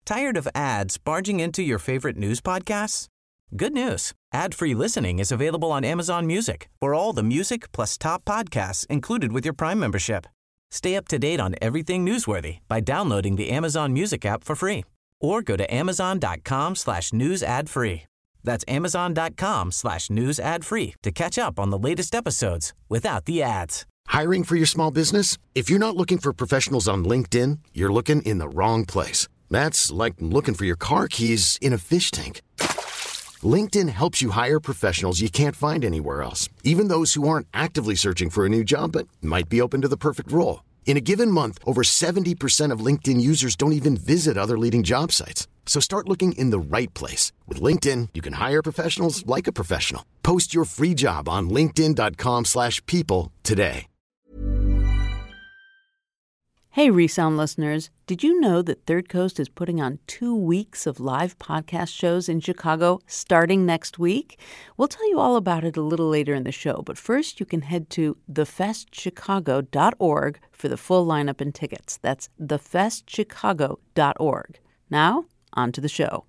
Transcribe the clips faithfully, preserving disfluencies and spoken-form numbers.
Tired of ads barging into your favorite news podcasts? Good news. Ad-free listening is available on Amazon Music for all the music plus top podcasts included with your Prime membership. Stay up to date on everything newsworthy by downloading the Amazon Music app for free or go to amazon.com slash news ad free. That's amazon.com slash news ad free to catch up on the latest episodes without the ads. Hiring for your small business? If you're not looking for professionals on LinkedIn, you're looking in the wrong place. That's like looking for your car keys in a fish tank. LinkedIn helps you hire professionals you can't find anywhere else, even those who aren't actively searching for a new job but might be open to the perfect role. In a given month, over seventy percent of LinkedIn users don't even visit other leading job sites. So start looking in the right place. With LinkedIn, you can hire professionals like a professional. Post your free job on linkedin.com slash people today. Hey, ReSound listeners, did you know that Third Coast is putting on two weeks of live podcast shows in Chicago starting next week? We'll tell you all about it a little later in the show, but first you can head to the fest chicago dot org for the full lineup and tickets. That's the fest chicago dot org. Now, on to the show.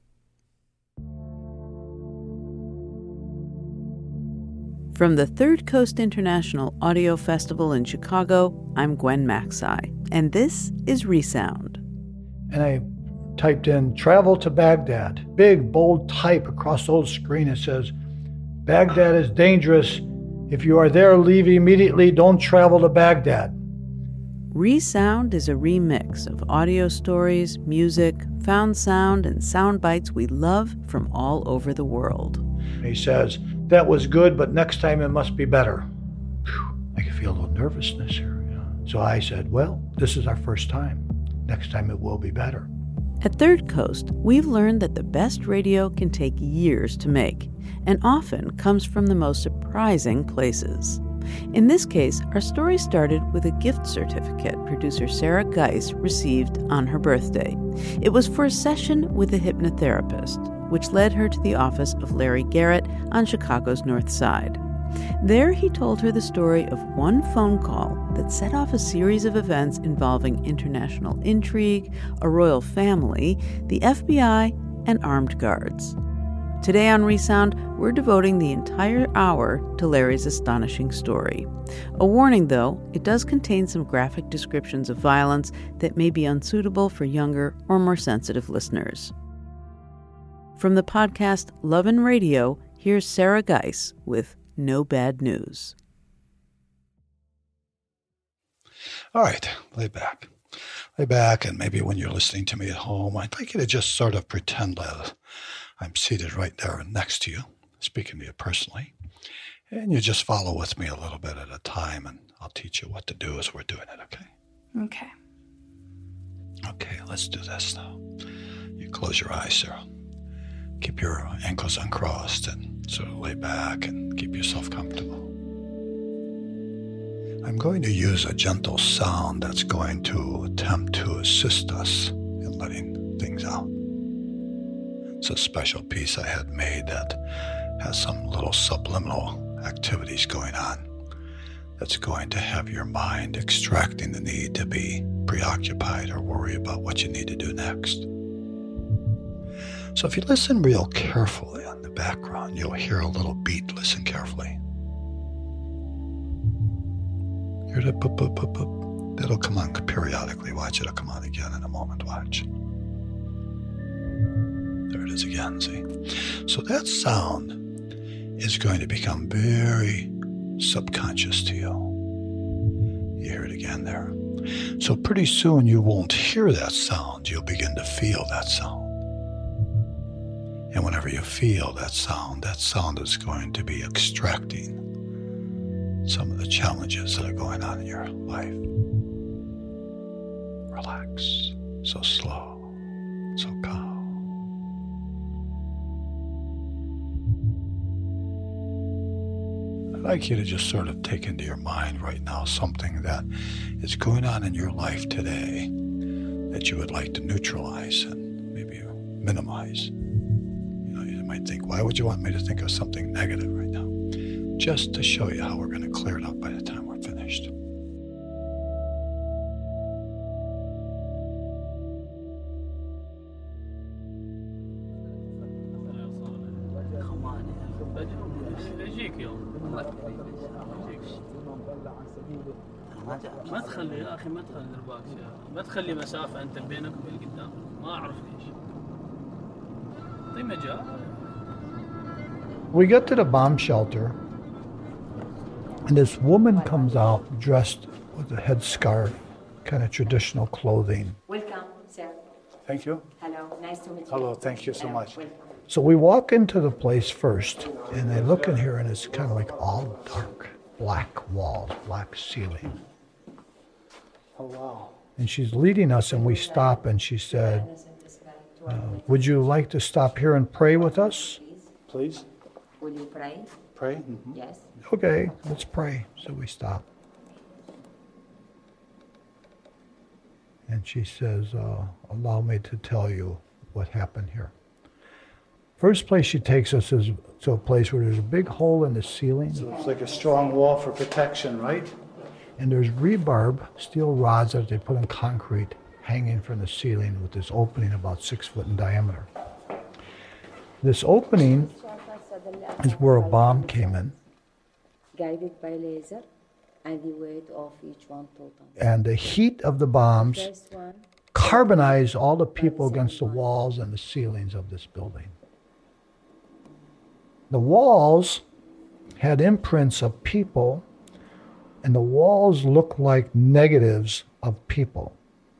From the Third Coast International Audio Festival in Chicago, I'm Gwen Macsai, and this is ReSound. And I typed in travel to Baghdad. Big, bold type across the old screen. It says, Baghdad is dangerous. If you are there, leave immediately. Don't travel to Baghdad. ReSound is a remix of audio stories, music, found sound, and sound bites we love from all over the world. He says, that was good, but next time it must be better. Whew, I can feel a little nervousness here. You know? So I said, well, this is our first time. Next time it will be better. At Third Coast, we've learned that the best radio can take years to make, and often comes from the most surprising places. In this case, our story started with a gift certificate producer Sarah Geiss received on her birthday. It was for a session with a hypnotherapist, which led her to the office of Larry Garrett on Chicago's North Side. There he told her the story of one phone call that set off a series of events involving international intrigue, a royal family, the F B I, and armed guards. Today on ReSound, we're devoting the entire hour to Larry's astonishing story. A warning, though, it does contain some graphic descriptions of violence that may be unsuitable for younger or more sensitive listeners. From the podcast Love and Radio, here's Sarah Geiss with No Bad News. All right, lay back. Lay back, and maybe when you're listening to me at home, I'd like you to just sort of pretend that I'm seated right there next to you, speaking to you personally. And you just follow with me a little bit at a time, and I'll teach you what to do as we're doing it, okay? Okay. Okay, let's do this now. You close your eyes, Sarah. Keep your ankles uncrossed and sort of lay back and keep yourself comfortable. I'm going to use a gentle sound that's going to attempt to assist us in letting things out. It's a special piece I had made that has some little subliminal activities going on that's going to have your mind extracting the need to be preoccupied or worry about what you need to do next. So if you listen real carefully on the background, you'll hear a little beat. Listen carefully. Hear that boop, boop, boop, boop. That'll come on periodically. Watch, it'll come on again in a moment. Watch. There it is again, see? So that sound is going to become very subconscious to you. You hear it again there. So pretty soon you won't hear that sound. You'll begin to feel that sound. And whenever you feel that sound, that sound is going to be extracting some of the challenges that are going on in your life. Relax. So slow. So calm. I'd like you to just sort of take into your mind right now something that is going on in your life today that you would like to neutralize and maybe minimize. You might think, why would you want me to think of something negative right now? Just to show you how we're going to clear it up by the time we're finished. يجيك يوم ما تخلي يا اخي ما تخلي درباك ما تخلي مسافه انت بينك وبين قدام ما اعرف ليش طيب مجال. We get to the bomb shelter, and this woman comes out dressed with a headscarf, kind of traditional clothing. Welcome, sir. Thank you. Hello, nice to meet you. Hello, thank you so Hello, much. welcome. So we walk into the place first, and they look in here, and it's kind of like all dark, black walls, black ceiling. Oh, wow. And she's leading us, and we stop, and she said, uh, would you like to stop here and pray with us? Please? Will you pray? Pray? Mm-hmm. Yes. Okay, let's pray. So we stop. And she says, uh, allow me to tell you what happened here. First place she takes us is to a place where there's a big hole in the ceiling. So it's like a strong wall for protection, right? And there's rebarb, steel rods that they put in concrete hanging from the ceiling with this opening about six foot in diameter. This opening is where a bomb came in. Guided by laser and the weight of each one total. And the heat of the bombs First one, carbonized all the people against the walls and the ceilings of this building. The walls had imprints of people, and the walls looked like negatives of people.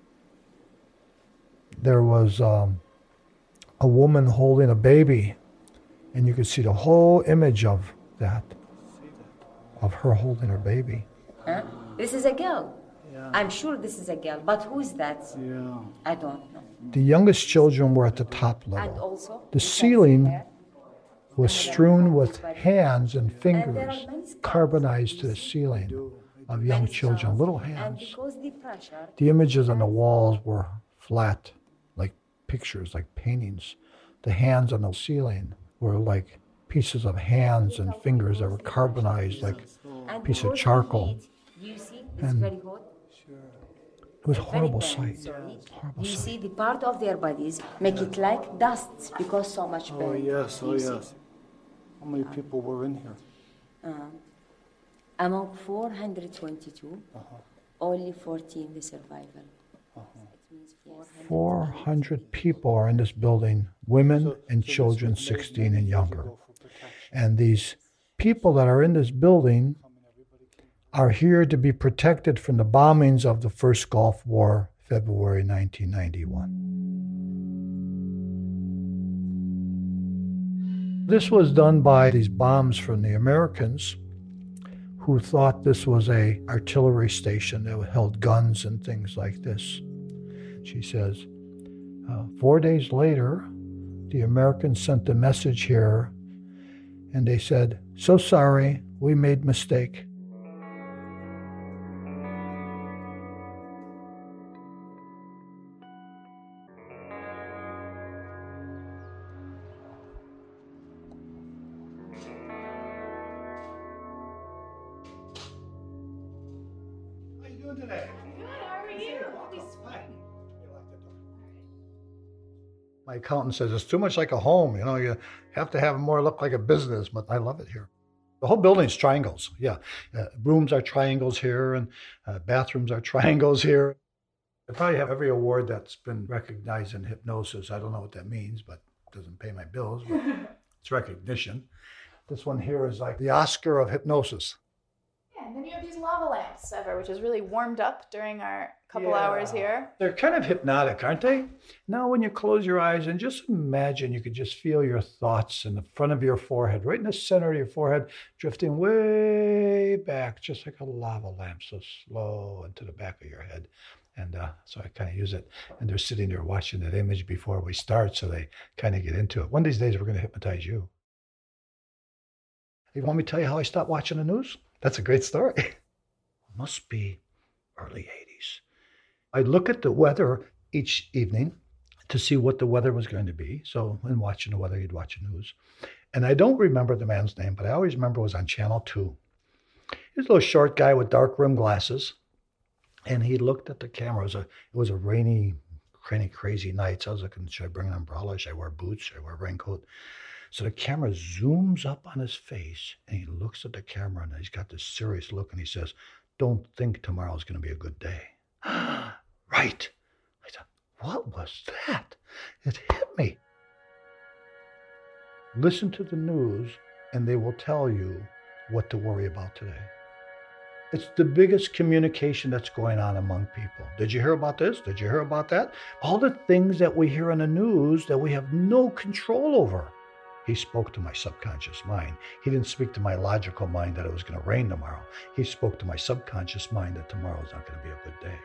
There was um, a woman holding a baby, and you could see the whole image of that, of her holding her baby. huh? This is a girl. Yeah. I'm sure this is a girl, but who is that? Yeah. I don't know. The youngest children were at the top And level. also, The you can see ceiling here, was strewn with hands and fingers many carbonized to the ceiling of young many children, scars. little And hands. because the pressure, The images on the walls were flat, like pictures, like paintings. The hands on the ceiling were like pieces of hands and fingers that were carbonized, like and piece of because the charcoal. heat, you see, it's And very hot. it was a Very horrible bad, sight. sorry. Horrible You sight. see the part of their bodies make it like dust because so much Oh, burn. yes, oh, You see? yes. How many people were in here? Um, among four hundred twenty-two, only fourteen the survival. It means four hundred people are in this building, women and children sixteen and younger. And these people that are in this building are here to be protected from the bombings of the first Gulf War, February nineteen ninety-one. This was done by these bombs from the Americans who thought this was a artillery station that held guns and things like this. She says, uh, four days later, the Americans sent a message here, and they said, so sorry, we made mistake. How you doing today? My accountant says it's too much like a home. You know, you have to have it more look like a business, but I love it here. The whole building's triangles. Yeah. Uh, rooms are triangles here, and uh, bathrooms are triangles here. I probably have every award that's been recognized in hypnosis. I don't know what that means, but it doesn't pay my bills, but it's recognition. This one here is like the Oscar of hypnosis. Yeah, and then you have these lava lamps ever, which is really warmed up during our couple Yeah. hours here. They're kind of hypnotic, aren't they? Now, when you close your eyes and just imagine you could just feel your thoughts in the front of your forehead, right in the center of your forehead, drifting way back, just like a lava lamp, so slow into the back of your head. And uh, so I kind of use it. And they're sitting there watching that image before we start, so they kind of get into it. One of these days, we're going to hypnotize you. You want me to tell you how I stopped watching the news? That's a great story. Must be early eighties. I'd look at the weather each evening to see what the weather was going to be. So in watching the weather, you'd watch the news. And I don't remember the man's name, but I always remember it was on Channel two. He was a little short guy with dark rim glasses. And he looked at the camera. It was a, it was a rainy, crazy, crazy nights. I was looking, should I bring an umbrella? Should I wear boots? Should I wear a raincoat? So the camera zooms up on his face, and he looks at the camera, and he's got this serious look, and he says, don't think tomorrow's going to be a good day. Right. I thought, what was that? It hit me. Listen to the news, and they will tell you what to worry about today. It's the biggest communication that's going on among people. Did you hear about this? Did you hear about that? All the things that we hear in the news that we have no control over. He spoke to my subconscious mind. He didn't speak to my logical mind that it was going to rain tomorrow. He spoke to my subconscious mind that tomorrow is not going to be a good day.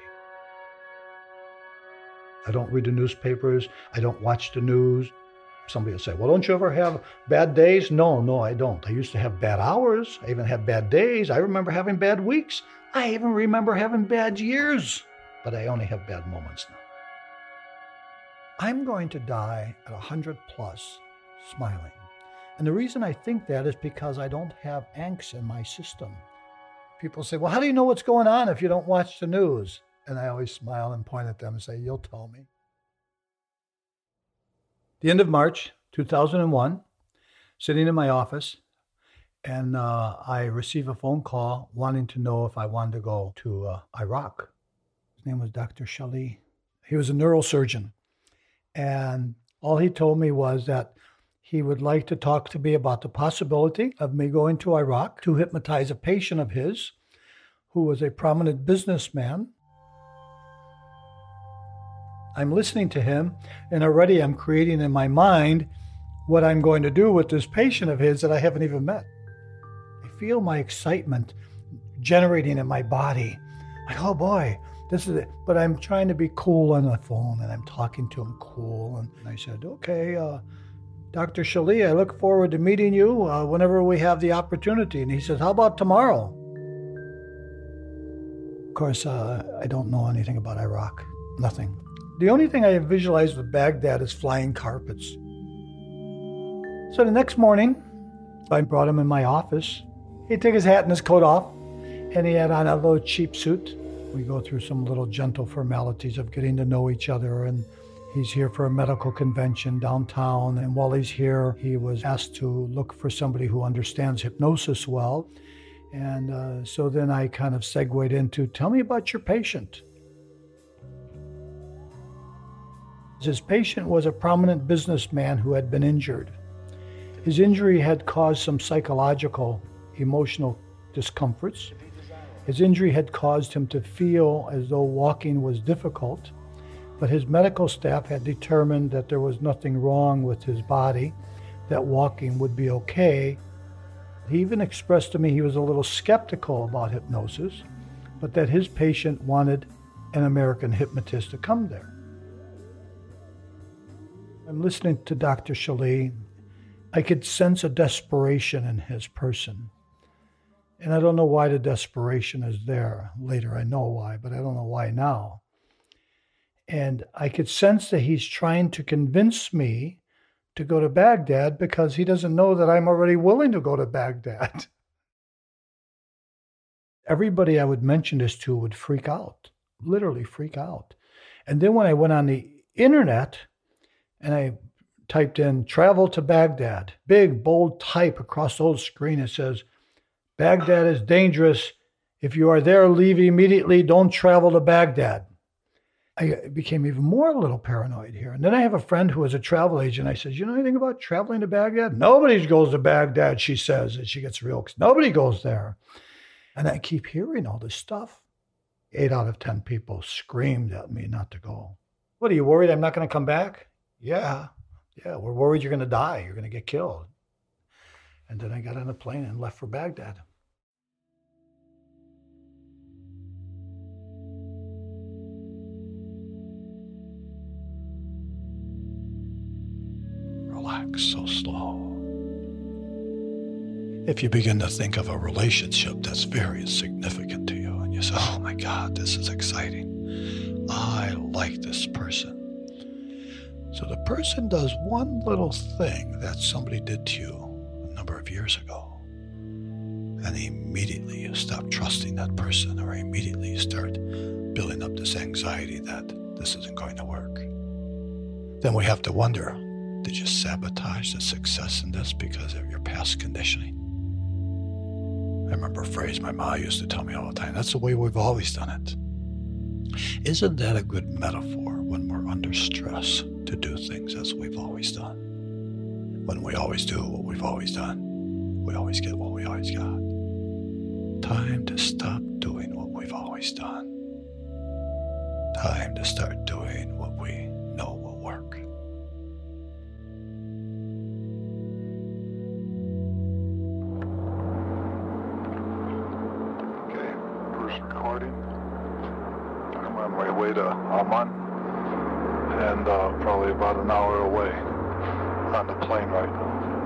I don't read the newspapers. I don't watch the news. Somebody will say, well, don't you ever have bad days? No, no, I don't. I used to have bad hours. I even had bad days. I remember having bad weeks. I even remember having bad years. But I only have bad moments now. I'm going to die at one hundred plus, smiling. And the reason I think that is because I don't have angst in my system. People say, well, how do you know what's going on if you don't watch the news? And I always smile and point at them and say, you'll tell me. The end of March two thousand one, sitting in my office, and uh, I receive a phone call wanting to know if I wanted to go to uh, Iraq. His name was Doctor Shali. He was a neurosurgeon. And all he told me was that he would like to talk to me about the possibility of me going to Iraq to hypnotize a patient of his who was a prominent businessman. I'm listening to him, and already I'm creating in my mind what I'm going to do with this patient of his that I haven't even met. I feel my excitement generating in my body. Like, oh boy, this is it. But I'm trying to be cool on the phone, and I'm talking to him cool. And I said, okay, uh, Doctor Shali, I look forward to meeting you uh, whenever we have the opportunity. And he says, how about tomorrow? Of course, uh, I don't know anything about Iraq. Nothing. The only thing I visualized with Baghdad is flying carpets. So the next morning, I brought him in my office. He took his hat and his coat off, and he had on a little cheap suit. We go through some little gentle formalities of getting to know each other, and he's here for a medical convention downtown. And while he's here, he was asked to look for somebody who understands hypnosis well. And uh, so then I kind of segued into, tell me about your patient. His patient was a prominent businessman who had been injured. His injury had caused some psychological, emotional discomforts. His injury had caused him to feel as though walking was difficult, but his medical staff had determined that there was nothing wrong with his body, that walking would be okay. He even expressed to me he was a little skeptical about hypnosis, but that his patient wanted an American hypnotist to come there. I'm listening to Doctor Shali. I could sense a desperation in his person. And I don't know why the desperation is there. Later I know why, but I don't know why now. And I could sense that he's trying to convince me to go to Baghdad because he doesn't know that I'm already willing to go to Baghdad. Everybody I would mention this to would freak out, literally freak out. And then when I went on the internet, and I typed in travel to Baghdad, big, bold type across the whole screen. It says, Baghdad is dangerous. If you are there, leave immediately. Don't travel to Baghdad. I became even more a little paranoid here. And then I have a friend who is a travel agent. I said, you know anything about traveling to Baghdad? Nobody goes to Baghdad, she says. And she gets real, nobody goes there. And I keep hearing all this stuff. Eight out of ten people screamed at me not to go. What, are you worried I'm not going to come back? Yeah, yeah, we're worried you're going to die. You're going to get killed. And then I got on a plane and left for Baghdad. Relax so slow. If you begin to think of a relationship that's very significant to you, and you say, oh my God, this is exciting. I like this person. So the person does one little thing that somebody did to you a number of years ago, and immediately you stop trusting that person, or immediately you start building up this anxiety that this isn't going to work. then we have to wonder, did you sabotage the success in this because of your past conditioning? I remember a phrase my mom used to tell me all the time, that's the way we've always done it. Isn't that a good metaphor when we're under stress to do things as we've always done? When we always do what we've always done, we always get what we always got. Time to stop doing what we've always done. Time to start doing what we know will work. Okay, first recording. I'm on my way to Amman, and uh, probably about an hour away on the plane right now.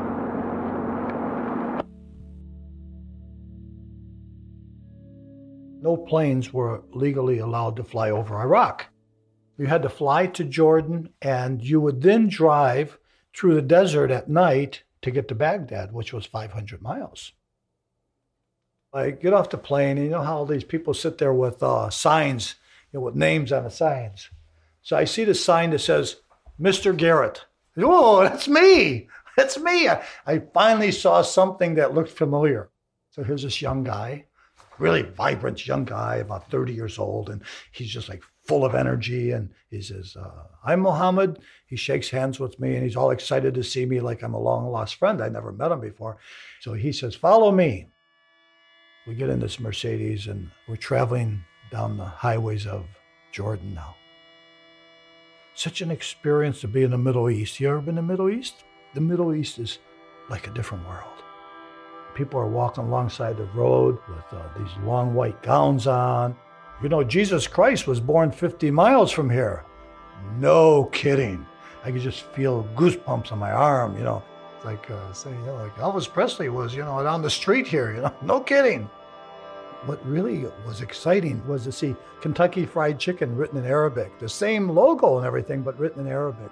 No planes were legally allowed to fly over Iraq. You had to fly to Jordan, and you would then drive through the desert at night to get to Baghdad, which was five hundred miles. I get off the plane, and you know how these people sit there with uh, signs, you know, with names on the signs. So I see the sign that says, Mister Garrett. Oh, that's me. That's me. I, I finally saw something that looked familiar. So here's this young guy, really vibrant young guy, about thirty years old, and he's just like full of energy. And he says, uh, I'm Mohammed. He shakes hands with me, and he's all excited to see me like I'm a long-lost friend. I never met him before. So he says, follow me. We get in this Mercedes, and we're traveling down the highways of Jordan now. Such an experience to be in the Middle East. You ever been to the Middle East? The Middle East is like a different world. People are walking alongside the road with uh, these long white gowns on. You know, Jesus Christ was born fifty miles from here. No kidding. I could just feel goosebumps on my arm, you know. It's like uh, saying, you know, like Elvis Presley was, you know, down the street here, you know. No kidding. What really was exciting was to see Kentucky Fried Chicken written in Arabic. The same logo and everything, but written in Arabic.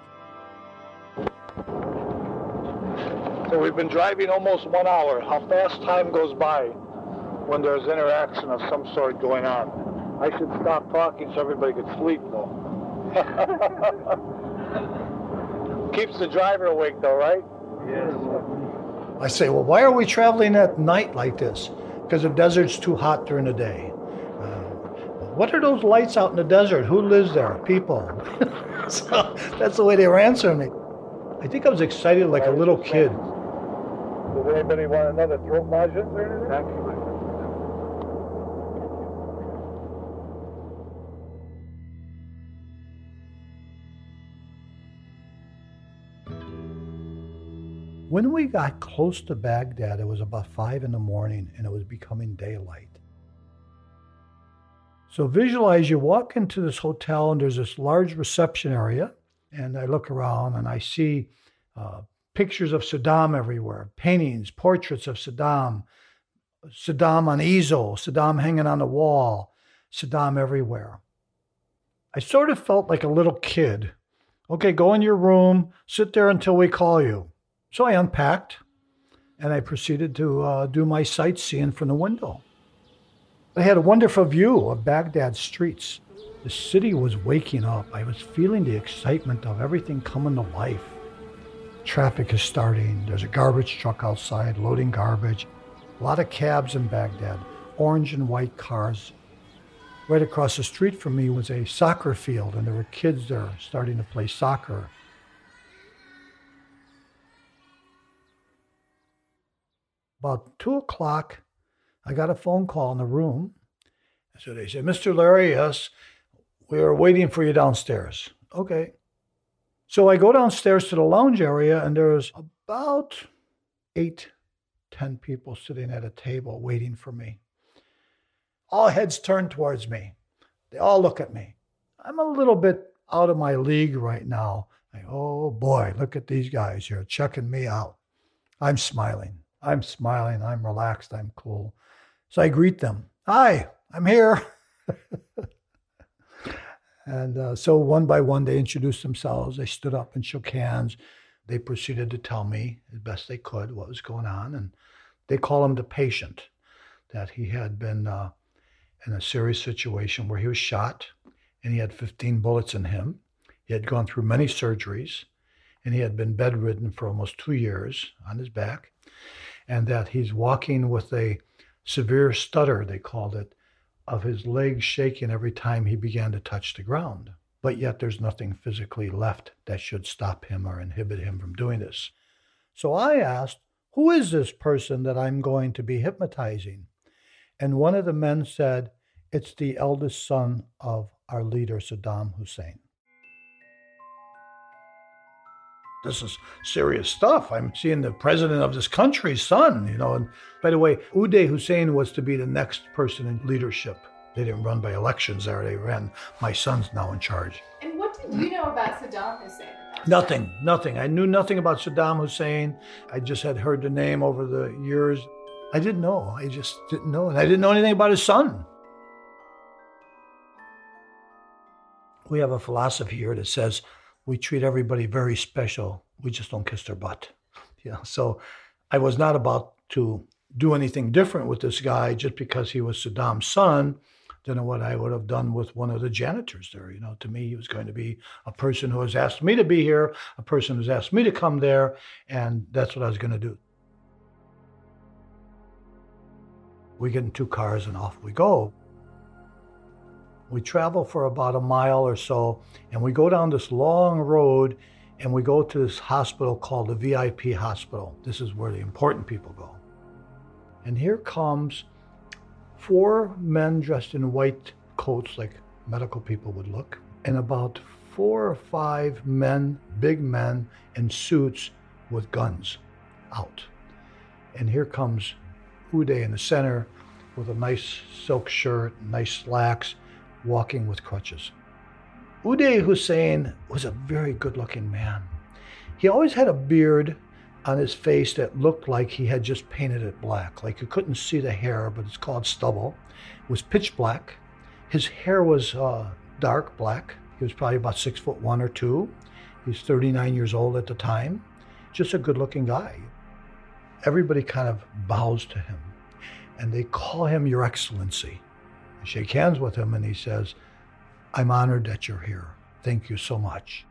So we've been driving almost one hour. How fast time goes by when there's interaction of some sort going on. I should stop talking so everybody could sleep, though. Keeps the driver awake, though, right? Yes. I say, well, why are we traveling at night like this? Because the desert's too hot during the day. Uh, what are those lights out in the desert? Who lives there? People. So that's the way they were answering me. I think I was excited like a little kid. Does anybody want another throat lozenge or anything? When we got close to Baghdad, it was about five in the morning and it was becoming daylight. So visualize you walk into this hotel and there's this large reception area, and I look around and I see uh, pictures of Saddam everywhere, paintings, portraits of Saddam, Saddam on easel, Saddam hanging on the wall, Saddam everywhere. I sort of felt like a little kid. Okay, go in your room, sit there until we call you. So I unpacked, and I proceeded to uh, do my sightseeing from the window. I had a wonderful view of Baghdad streets. The city was waking up. I was feeling the excitement of everything coming to life. Traffic is starting. There's a garbage truck outside loading garbage. A lot of cabs in Baghdad, orange and white cars. Right across the street from me was a soccer field, and there were kids there starting to play soccer. About two o'clock, I got a phone call in the room. So they said, Mister Larry, yes, we are waiting for you downstairs. Okay. So I go downstairs to the lounge area, and there's about eight, ten people sitting at a table waiting for me. All heads turned towards me. They all look at me. I'm a little bit out of my league right now. Like, oh boy, look at these guys here checking me out. I'm smiling. I'm smiling, I'm relaxed, I'm cool. So I greet them. Hi, I'm here. And uh, so one by one, they introduced themselves. They stood up and shook hands. They proceeded to tell me as best they could what was going on. And they call him the patient, that he had been uh, in a serious situation where he was shot and he had fifteen bullets in him. He had gone through many surgeries, and he had been bedridden for almost two years on his back, and that he's walking with a severe stutter, they called it, of his legs shaking every time he began to touch the ground. But yet there's nothing physically left that should stop him or inhibit him from doing this. So I asked, who is this person that I'm going to be hypnotizing? And one of the men said, it's the eldest son of our leader, Saddam Hussein. This is serious stuff. I'm seeing the president of this country's son, you know. And by the way, Uday Hussein was to be the next person in leadership. They didn't run by elections there. They ran, my son's now in charge. And what did you know about Saddam Hussein at that Nothing, time? nothing. I knew nothing about Saddam Hussein. I just had heard the name over the years. I didn't know. I just didn't know. And I didn't know anything about his son. We have a philosophy here that says we treat everybody very special. We just don't kiss their butt. Yeah. So I was not about to do anything different with this guy just because he was Saddam's son than what I would have done with one of the janitors there. You know, to me, he was going to be a person who has asked me to be here, a person who's asked me to come there, and that's what I was going to do. We get in two cars and off we go. We travel for about a mile or so, and we go down this long road, and we go to this hospital called the V I P hospital. This is where the important people go. And here comes four men dressed in white coats like medical people would look, and about four or five men, big men in suits with guns out. And here comes Uday in the center with a nice silk shirt, nice slacks, walking with crutches. Uday Hussein was a very good-looking man. He always had a beard on his face that looked like he had just painted it black. Like you couldn't see the hair, but it's called stubble. It was pitch black. His hair was uh, dark black. He was probably about six foot one or two. He was thirty-nine years old at the time. Just a good-looking guy. Everybody kind of bows to him, and they call him Your Excellency. I shake hands with him, and he says, I'm honored that you're here. Thank you so much.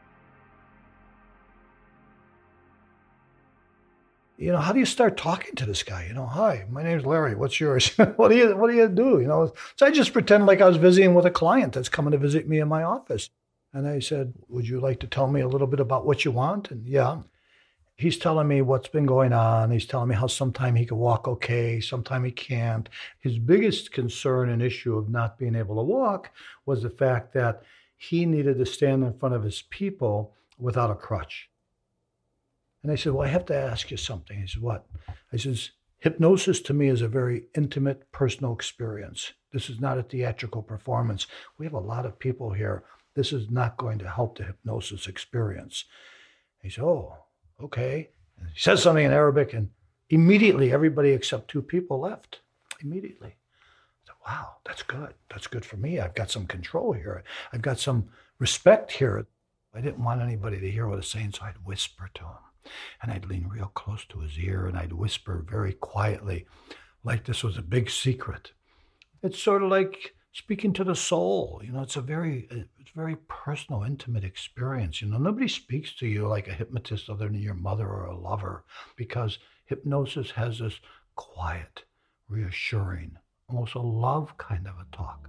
You know, how do you start talking to this guy? You know, hi, my name's Larry. What's yours? what do you What do you do? You know, so I just pretend like I was visiting with a client that's coming to visit me in my office. And I said, would you like to tell me a little bit about what you want? And yeah. He's telling me what's been going on. He's telling me how sometime he can walk okay, sometime he can't. His biggest concern and issue of not being able to walk was the fact that he needed to stand in front of his people without a crutch. And I said, well, I have to ask you something. He said, what? I says, hypnosis to me is a very intimate, personal experience. This is not a theatrical performance. We have a lot of people here. This is not going to help the hypnosis experience. He said, oh, okay. And he says something in Arabic, and immediately everybody except two people left. Immediately. I said, wow, that's good. That's good for me. I've got some control here. I've got some respect here. I didn't want anybody to hear what I was saying, so I'd whisper to him. And I'd lean real close to his ear, and I'd whisper very quietly, like this was a big secret. It's sort of like speaking to the soul. You know, it's a very, it's a very personal, intimate experience. You know, nobody speaks to you like a hypnotist other than your mother or a lover, because hypnosis has this quiet, reassuring, almost a love kind of a talk.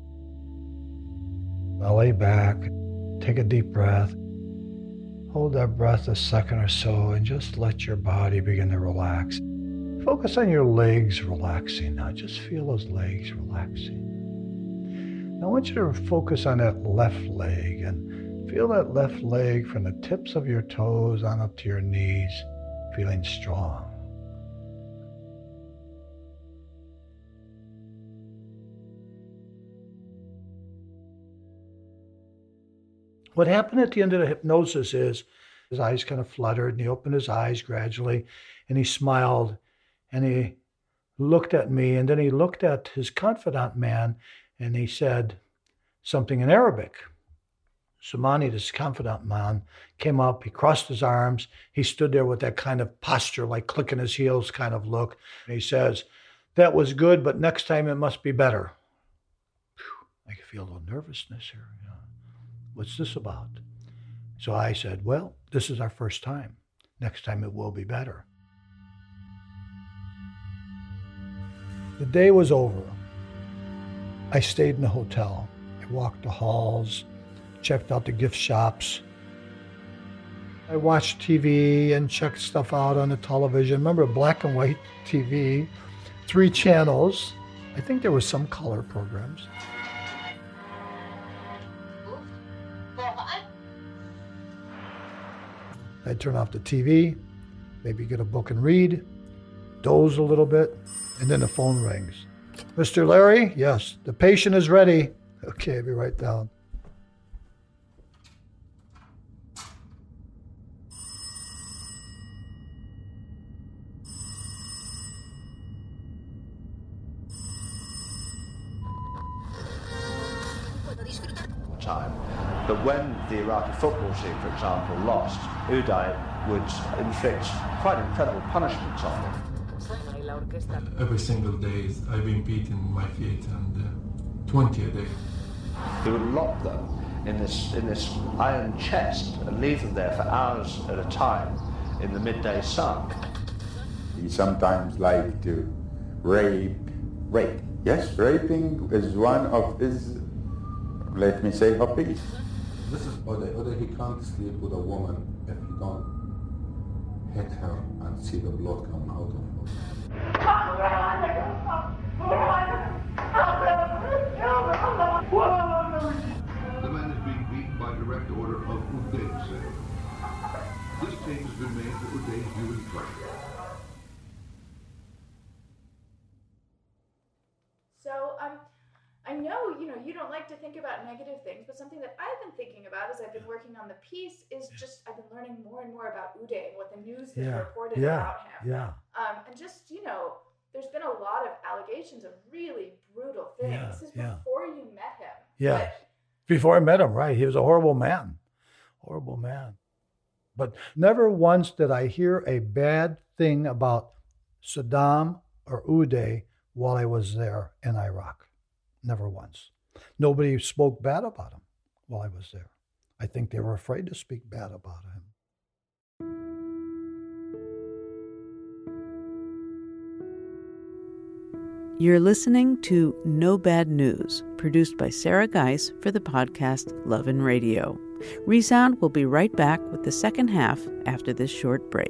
Now lay back, take a deep breath. Hold that breath a second or so and just let your body begin to relax. Focus on your legs relaxing now. Just feel those legs relaxing. Now I want you to focus on that left leg and feel that left leg from the tips of your toes on up to your knees, feeling strong. What happened at the end of the hypnosis is his eyes kind of fluttered, and he opened his eyes gradually, and he smiled, and he looked at me, and then he looked at his confidant man, and he said something in Arabic. Sumani, this confidant man, came up, he crossed his arms, he stood there with that kind of posture, like clicking his heels kind of look, and he says, that was good, but next time it must be better. Whew, I can feel a little nervousness here, you know. What's this about? So I said, well, this is our first time. Next time it will be better. The day was over. I stayed in the hotel. I walked the halls, checked out the gift shops. I watched T V and checked stuff out on the television. Remember, black and white T V, three channels. I think there was some color programs. I'd turn off the T V, maybe get a book and read, doze a little bit, and then the phone rings. Mister Larry? Yes, the patient is ready. Okay, I'll be right down. Time. But when the Iraqi football team, for example, lost, Uday would inflict quite incredible punishments on them. Every single day I've been beating my feet, and uh, twenty a day. He would lock them in this in this iron chest and leave them there for hours at a time in the midday sun. He sometimes liked to rape, rape. Yes, raping is one of his, let me say, hobbies. This is Uday. Uday, he can't sleep with a woman if you don't hit her and see the blood come out of her. The man is being beaten by direct order of Uday Singh. This tape has been made for Uday's viewing pleasure. So, um, I know, you know, you don't like to think about negative things, but something that I've been thinking about as I've been working on the piece is just I've been learning more and more about Uday and what the news has Yeah, reported yeah, about him. yeah. Um, and just, you know, there's been a lot of allegations of really brutal things. Yeah, This is yeah. before you met him. Yeah. But Before I met him, right. He was a horrible man. Horrible man. But never once did I hear a bad thing about Saddam or Uday while I was there in Iraq. Never once. Nobody spoke bad about him while I was there. I think they were afraid to speak bad about him. You're listening to No Bad News, produced by Sarah Geis for the podcast Love and Radio. Resound will be right back with the second half after this short break.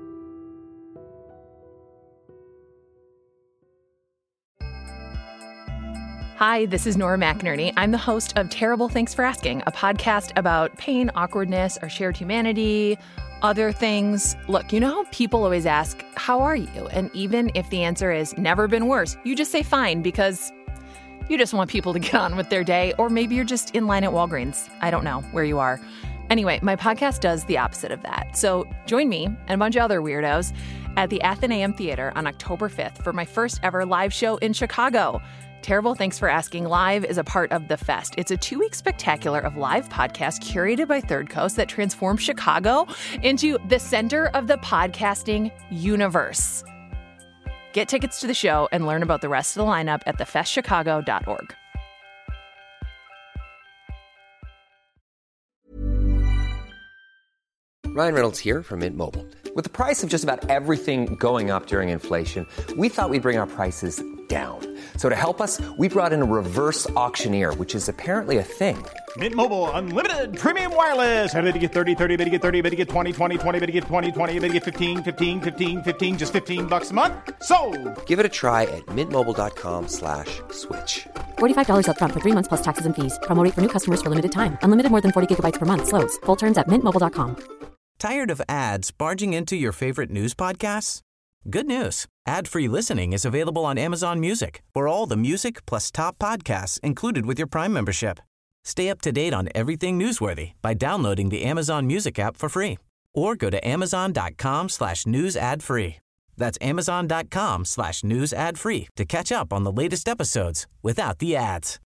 Hi, this is Nora McInerney. I'm the host of Terrible Thanks for Asking, a podcast about pain, awkwardness, our shared humanity, other things. Look, you know how people always ask, how are you? And even if the answer is never been worse, you just say fine because you just want people to get on with their day, or maybe you're just in line at Walgreens. I don't know where you are. Anyway, my podcast does the opposite of that. So join me and a bunch of other weirdos at the Athenaeum Theater on October fifth for my first ever live show in Chicago. Terrible Thanks for Asking Live is a part of The Fest. It's a two-week spectacular of live podcasts curated by Third Coast that transforms Chicago into the center of the podcasting universe. Get tickets to the show and learn about the rest of the lineup at the fest chicago dot org. Ryan Reynolds here from Mint Mobile. With the price of just about everything going up during inflation, we thought we'd bring our prices down. So to help us, we brought in a reverse auctioneer, which is apparently a thing. Mint Mobile Unlimited Premium Wireless. How to get thirty, thirty, how to get thirty, how to get twenty, twenty, twenty, how to get twenty, twenty, how to get fifteen, fifteen, fifteen, fifteen, just fifteen bucks a month? Sold! Give it a try at mintmobile.com slash switch. forty-five dollars up front for three months plus taxes and fees. Promo rate for new customers for limited time. Unlimited more than forty gigabytes per month. Slows full terms at mint mobile dot com. Tired of ads barging into your favorite news podcasts? Good news. Ad-free listening is available on Amazon Music for all the music plus top podcasts included with your Prime membership. Stay up to date on everything newsworthy by downloading the Amazon Music app for free or go to amazon.com slash news ad free. That's amazon.com slash news ad free to catch up on the latest episodes without the ads.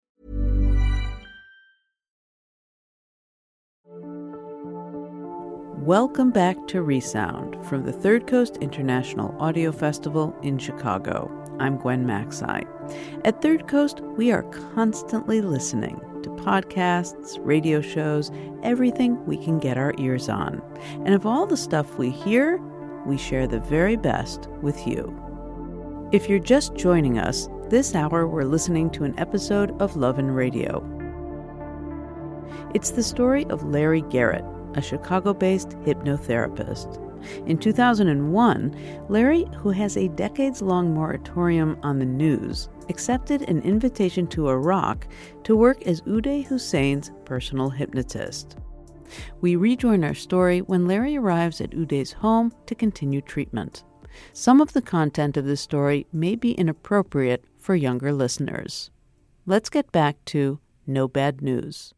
Welcome back to Resound from the Third Coast International Audio Festival in Chicago. I'm Gwen Macsai. At Third Coast, we are constantly listening. to podcasts, radio shows, everything we can get our ears on. And of all the stuff we hear, we share the very best with you. If you're just joining us, this hour we're listening to an episode of Love and Radio. It's the story of Larry Garrett, a Chicago-based hypnotherapist. In two thousand one, Larry, who has a decades-long moratorium on the news, accepted an invitation to Iraq to work as Uday Hussein's personal hypnotist. We rejoin our story when Larry arrives at Uday's home to continue treatment. Some of the content of this story may be inappropriate for younger listeners. Let's get back to No Bad News.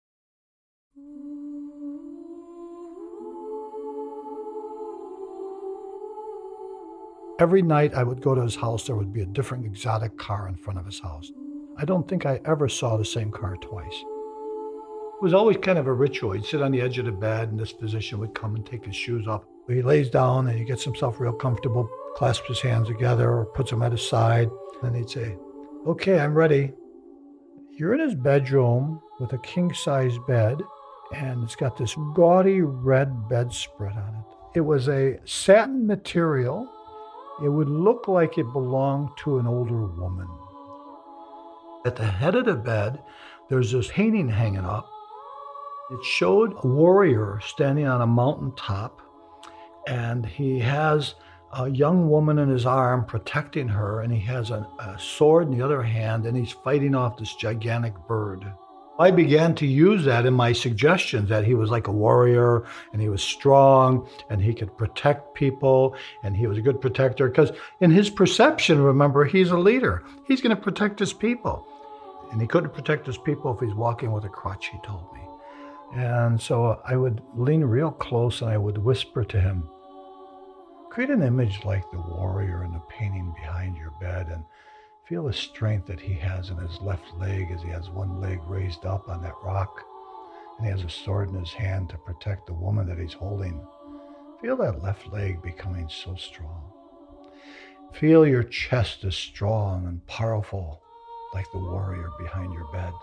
Every night I would go to his house, there would be a different exotic car in front of his house. I don't think I ever saw the same car twice. It was always kind of a ritual. He'd sit on the edge of the bed and this physician would come and take his shoes off. He lays down and he gets himself real comfortable, clasps his hands together or puts them at his side. And he'd say, "Okay, I'm ready." You're in his bedroom with a king-size bed and it's got this gaudy red bedspread on it. It was a satin material. It would look like it belonged to an older woman. At the head of the bed, there's this painting hanging up. It showed a warrior standing on a mountaintop, and he has a young woman in his arm protecting her, and he has a, a sword in the other hand, and he's fighting off this gigantic bird. I began to use that in my suggestions, that he was like a warrior and he was strong and he could protect people and he was a good protector, because in his perception, remember, he's a leader. He's going to protect his people. And he couldn't protect his people if he's walking with a crutch, he told me. And so I would lean real close and I would whisper to him, create an image like the warrior in the painting behind your bed and feel the strength that he has in his left leg as he has one leg raised up on that rock. And he has a sword in his hand to protect the woman that he's holding. Feel that left leg becoming so strong. Feel your chest as strong and powerful like the warrior behind your bed.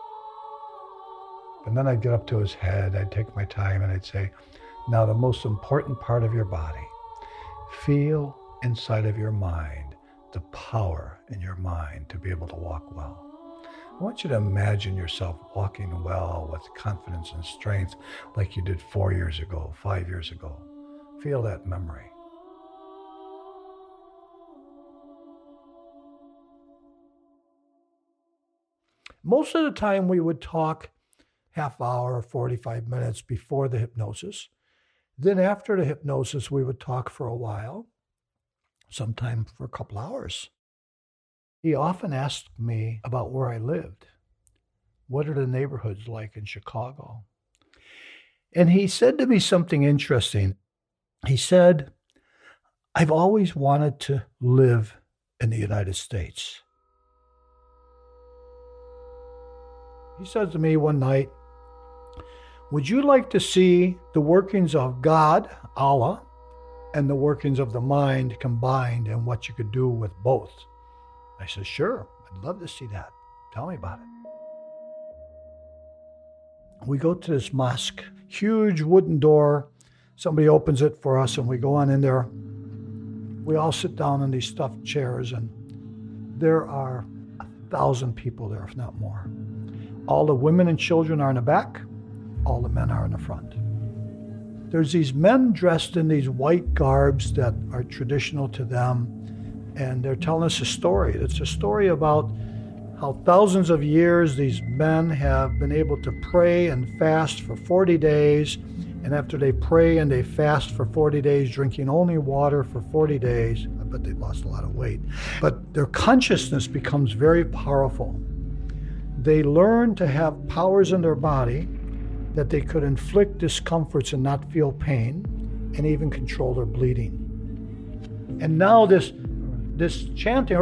And then I'd get up to his head, I'd take my time and I'd say, now the most important part of your body, feel inside of your mind the power in your mind to be able to walk well. I want you to imagine yourself walking well with confidence and strength like you did four years ago, five years ago. Feel that memory. Most of the time we would talk half hour, forty-five minutes before the hypnosis. Then after the hypnosis, we would talk for a while, sometime for a couple hours. He often asked me about where I lived. What are the neighborhoods like in Chicago? And he said to me something interesting. He said, I've always wanted to live in the United States. He said to me one night, would you like to see the workings of God, Allah, and the workings of the mind combined and what you could do with both? I said, sure, I'd love to see that. Tell me about it. We go to this mosque, huge wooden door. Somebody opens it for us and we go on in there. We all sit down in these stuffed chairs and there are a thousand people there, if not more. All the women and children are in the back. All the men are in the front. There's these men dressed in these white garbs that are traditional to them, and they're telling us a story. It's a story about how thousands of years these men have been able to pray and fast for forty days, and after they pray and they fast for forty days, drinking only water for forty days, I bet they've lost a lot of weight, but their consciousness becomes very powerful. They learn to have powers in their body that they could inflict discomforts and not feel pain, and even control their bleeding. And now this this chanting,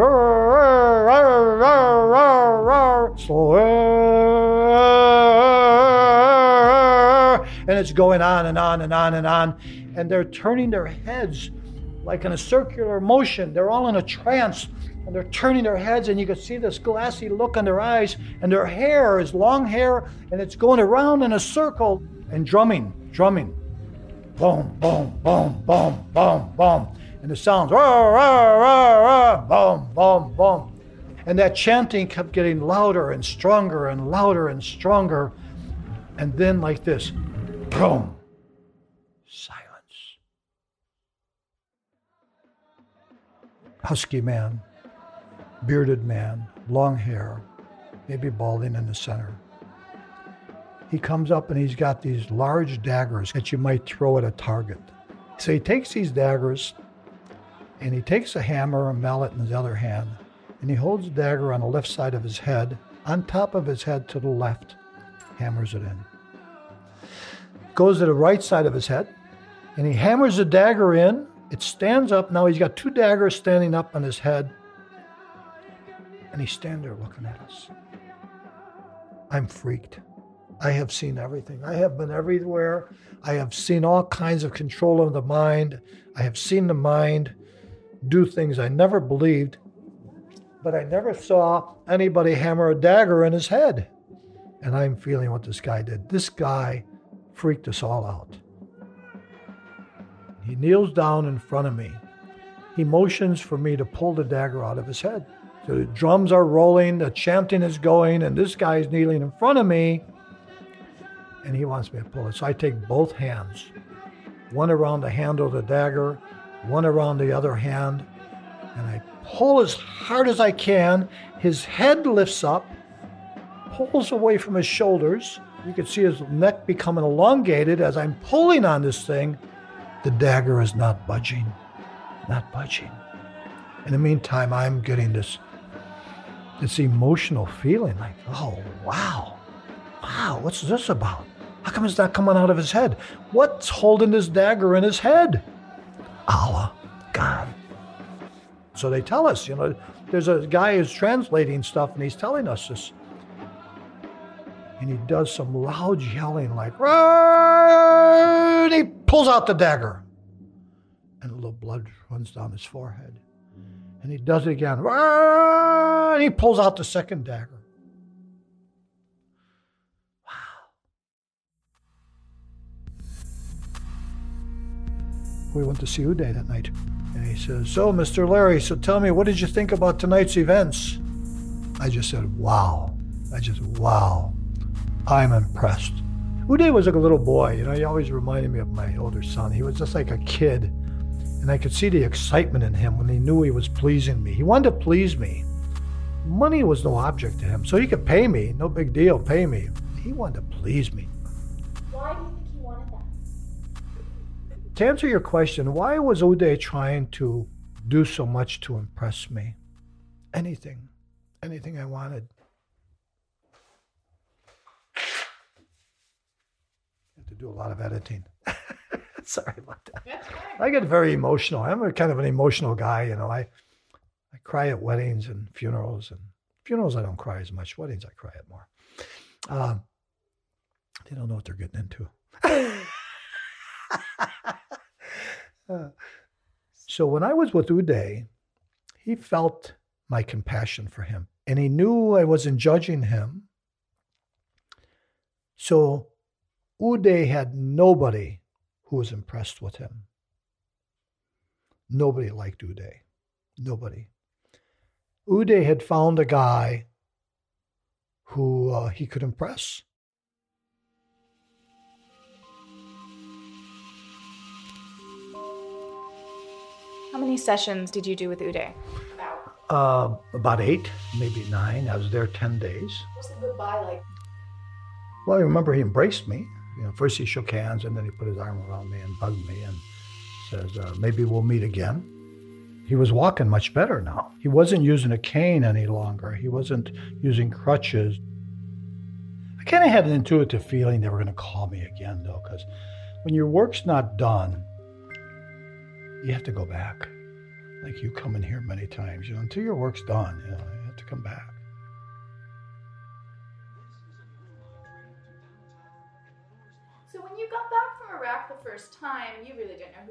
and it's going on and on and on and on, and they're turning their heads like in a circular motion. They're all in a trance, and they're turning their heads, and you can see this glassy look in their eyes, and their hair is long hair, and it's going around in a circle, and drumming, drumming. Boom, boom, boom, boom, boom, boom. And the sounds, rah, rah, rah, rah, boom, boom, boom. And that chanting kept getting louder and stronger and louder and stronger. And then like this, boom, silence. Husky man, bearded man, long hair, maybe balding in the center. He comes up and he's got these large daggers that you might throw at a target. So he takes these daggers and he takes a hammer, a mallet in his other hand, and he holds the dagger on the left side of his head, on top of his head to the left, hammers it in. Goes to the right side of his head, and he hammers the dagger in. It stands up. Now he's got two daggers standing up on his head, and he's standing there looking at us. I'm freaked. I have seen everything. I have been everywhere. I have seen all kinds of control of the mind. I have seen the mind do things I never believed, but I never saw anybody hammer a dagger in his head. And I'm feeling what this guy did. This guy freaked us all out. He kneels down in front of me. He motions for me to pull the dagger out of his head. So the drums are rolling, the chanting is going, and this guy is kneeling in front of me, and he wants me to pull it. So I take both hands, one around the handle of the dagger, one around the other hand, and I pull as hard as I can. His head lifts up, pulls away from his shoulders. You can see his neck becoming elongated as I'm pulling on this thing. The dagger is not budging, not budging. In the meantime, I'm getting this, this emotional feeling like, oh, wow, wow, what's this about? How come it's not coming out of his head? What's holding this dagger in his head? Allah, God. So they tell us, you know, there's a guy who's translating stuff and he's telling us this. And he does some loud yelling like, "Run!" He pulls out the dagger. And a little blood runs down his forehead. And he does it again. "Run!" And he pulls out the second dagger. We went to see Uday that night. And he says, "So, Mister Larry, so tell me, what did you think about tonight's events?" I just said, wow. I just, wow. I'm impressed. Uday was like a little boy. You know, he always reminded me of my older son. He was just like a kid. And I could see the excitement in him when he knew he was pleasing me. He wanted to please me. Money was no object to him. So he could pay me. No big deal, pay me. He wanted to please me. Why do you think he wanted that? To answer your question, why was Uday trying to do so much to impress me? Anything. Anything I wanted. I have to do a lot of editing. Sorry about that. That's fine. I get very emotional. I'm a kind of an emotional guy, you know. I I cry at weddings and funerals. And funerals I don't cry as much. Weddings I cry at more. Um, they don't know what they're getting into. uh, so when I was with Uday, he felt my compassion for him. And he knew I wasn't judging him. So Uday had nobody who was impressed with him. Nobody liked Uday. Nobody. Uday had found a guy who uh, he could impress. How many sessions did you do with Uday? About. Uh, about eight, maybe nine. I was there ten days. What's the goodbye like? Well, I remember he embraced me. You know, first he shook hands, and then he put his arm around me and hugged me and says, uh, maybe we'll meet again. He was walking much better now. He wasn't using a cane any longer. He wasn't using crutches. I kind of had an intuitive feeling they were going to call me again, though, because when your work's not done, you have to go back. Like you come in here many times, you know, until your work's done, you know, you have to come back. So when you got back from Iraq the first time, you really didn't know who Uday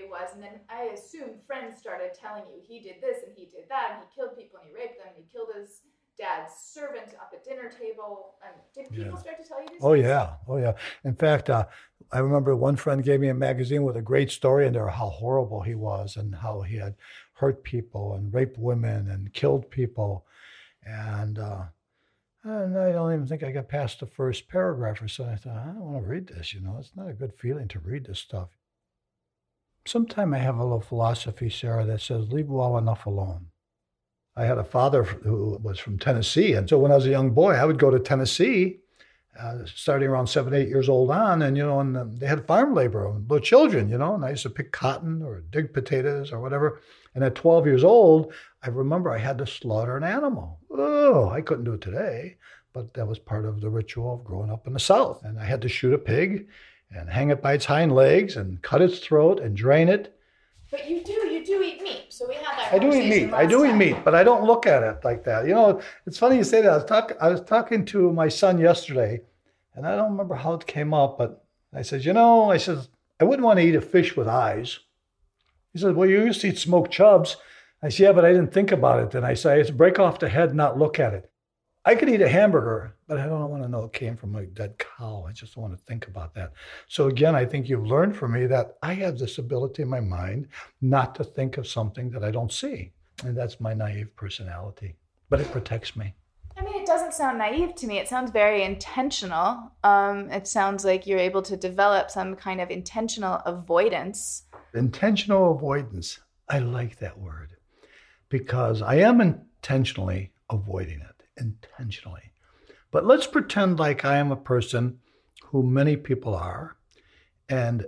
was, and then I assume friends started telling you he did this and he did that, and he killed people and he raped them and he killed his dad's servant up at dinner table. And did people Yeah. start to tell you these Oh, things? yeah. Oh, yeah. In fact, uh, I remember one friend gave me a magazine with a great story in there, how horrible he was and how he had hurt people and raped women and killed people. And, uh, and I don't even think I got past the first paragraph or so. I thought, I don't want to read this, you know. It's not a good feeling to read this stuff. Sometimes I have a little philosophy, Sarah, that says, leave well enough alone. I had a father who was from Tennessee. And so when I was a young boy, I would go to Tennessee, uh, starting around seven, eight years old on. And, you know, and um, they had farm labor and little children, you know, and I used to pick cotton or dig potatoes or whatever. And at twelve years old, I remember I had to slaughter an animal. Oh, I couldn't do it today, but that was part of the ritual of growing up in the South. And I had to shoot a pig and hang it by its hind legs and cut its throat and drain it. But you do, you do eat meat. So we had that I do eat conversation meat. I last do eat time. meat, but I don't look at it like that. You know, it's funny you say that. I was, talk, I was talking to my son yesterday, and I don't remember how it came up, but I said, you know, I said, I wouldn't want to eat a fish with eyes. He said, well, you used to eat smoked chubs. I said, yeah, but I didn't think about it. And I said, I used to break off the head and not look at it. I could eat a hamburger, but I don't want to know it came from a dead cow. I just don't want to think about that. So again, I think you've learned from me that I have this ability in my mind not to think of something that I don't see. And that's my naive personality, but it protects me. I mean, it doesn't sound naive to me. It sounds very intentional. Um, it sounds like you're able to develop some kind of intentional avoidance. Intentional avoidance. I like that word because I am intentionally avoiding it. Intentionally. But let's pretend like I am a person who many people are, and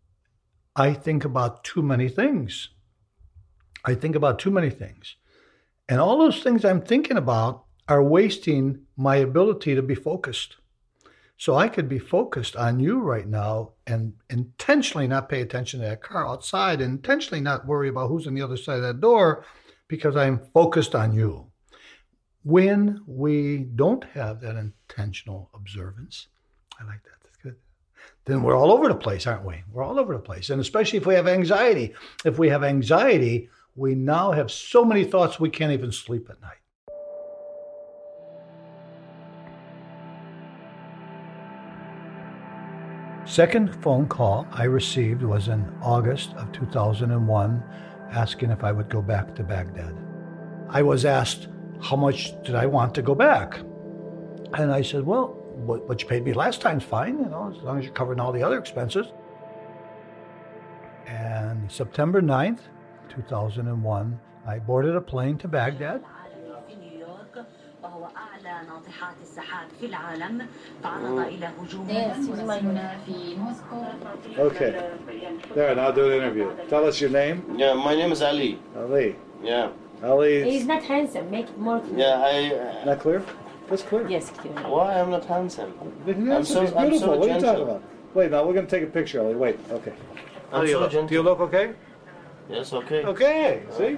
I think about too many things. I think about too many things. And all those things I'm thinking about are wasting my ability to be focused. So I could be focused on you right now and intentionally not pay attention to that car outside, and intentionally not worry about who's on the other side of that door because I'm focused on you. When we don't have that intentional observance, I like that, that's good, then we're all over the place, aren't we? We're all over the place. And especially if we have anxiety. If we have anxiety, we now have so many thoughts we can't even sleep at night. Second phone call I received was in August of two thousand one, asking if I would go back to Baghdad. I was asked, how much did I want to go back? And I said, well, what, what you paid me last time's fine, you know, as long as you're covering all the other expenses. And September ninth, two thousand one, I boarded a plane to Baghdad. Okay. There, now do an interview. Tell us your name. Yeah, my name is Ali. Ali. Yeah. Ali. He's not handsome. Make it more clear. Yeah, I. Uh, not clear? That's clear. Yes, clear. Why I'm not handsome? I'm I'm so, He's beautiful. I'm so what are you gentle. talking about? Wait, now we're going to take a picture, Ali. Wait, okay. How I'm do you so look? gentle. Do you look okay? Yes, okay. Okay, see?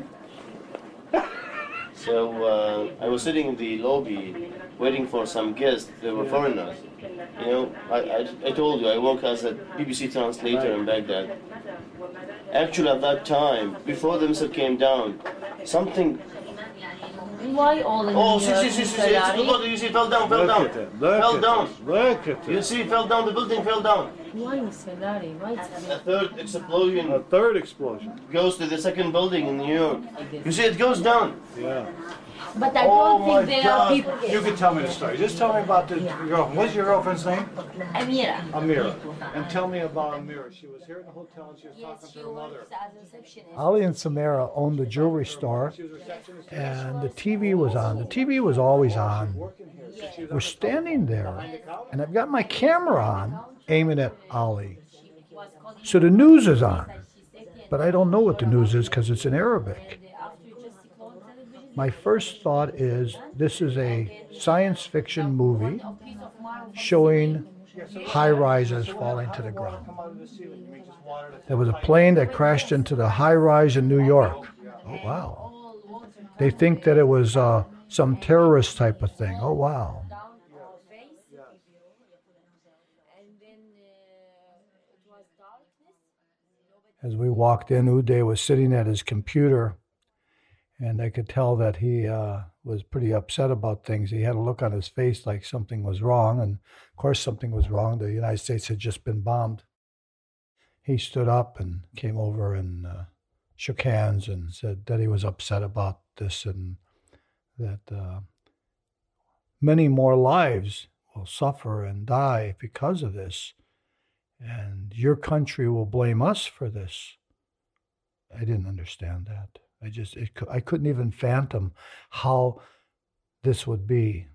So uh, I was sitting in the lobby waiting for some guests. They were foreigners. You know, I, I, I told you I work as a B B C translator in Baghdad. Actually, at that time, before the missile came down, something. Why all in Oh, New see, York, see, see, see, Mister see, Larry? it's the you see, fell down, fell Look down. at it, look fell at down. it, look at it. You see, fell down, the building fell down. Why, Mister Larry? Why? A third explosion. A third explosion. Goes to the second building in New York. You see, it goes down. Yeah. But I Oh don't my think there God. are people. You can tell me the story. Just tell me about this girl. What's your girlfriend's name? Amira. Amira. And tell me about Amira. She was here in the hotel and she was Yes, talking she to her mother. works as a receptionist. Ali and Samara owned the jewelry store, and the T V was on. The T V was always on. We're standing there, and I've got my camera on, aiming at Ali. So the news is on, but I don't know what the news is because it's in Arabic. My first thought is this is a science fiction movie showing high-rises falling to the ground. There was a plane that crashed into the high-rise in New York. Oh, wow. They think that it was uh, some terrorist type of thing. Oh, wow. As we walked in, Uday was sitting at his computer, and I could tell that he uh, was pretty upset about things. He had a look on his face like something was wrong, and of course something was wrong. The United States had just been bombed. He stood up and came over and uh, shook hands and said that he was upset about this and that uh, many more lives will suffer and die because of this. And your country will blame us for this. I didn't understand that. I just, it, I couldn't even fathom how this would be.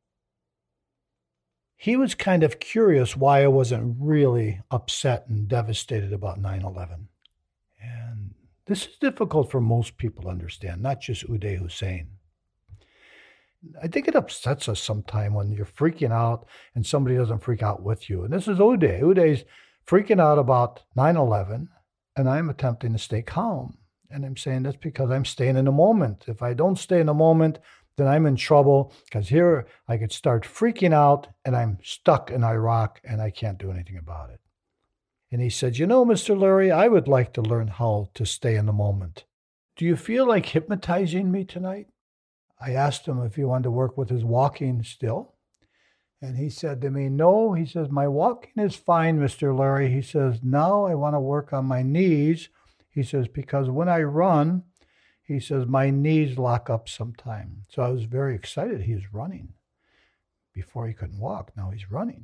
He was kind of curious why I wasn't really upset and devastated about nine eleven. And this is difficult for most people to understand, not just Uday Hussein. I think it upsets us sometimes when you're freaking out and somebody doesn't freak out with you. And this is Uday. Uday's freaking out about nine eleven, and I'm attempting to stay calm. And I'm saying that's because I'm staying in the moment. If I don't stay in the moment, then I'm in trouble, because here I could start freaking out and I'm stuck in Iraq and I can't do anything about it. And he said, you know, Mister Lurie, I would like to learn how to stay in the moment. Do you feel like hypnotizing me tonight? I asked him if he wanted to work with his walking still. And he said to me, no. He says, my walking is fine, Mister Lurie. He says, now I want to work on my knees. He says, because when I run, he says, my knees lock up sometime. So I was very excited. He was running. Before he couldn't walk, now he's running.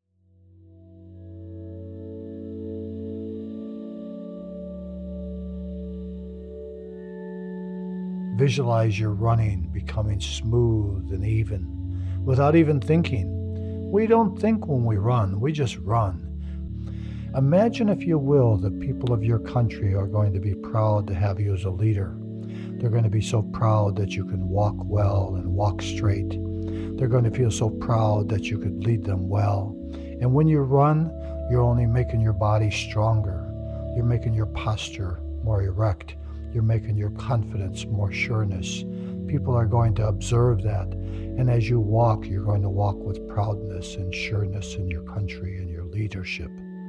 Visualize your running becoming smooth and even without even thinking. We don't think when we run, we just run. Imagine, if you will, the people of your country are going to be proud to have you as a leader. They're going to be so proud that you can walk well and walk straight. They're going to feel so proud that you could lead them well. And when you run, you're only making your body stronger. You're making your posture more erect. You're making your confidence more sureness. People are going to observe that. And as you walk, you're going to walk with proudness and sureness in your country and your leadership.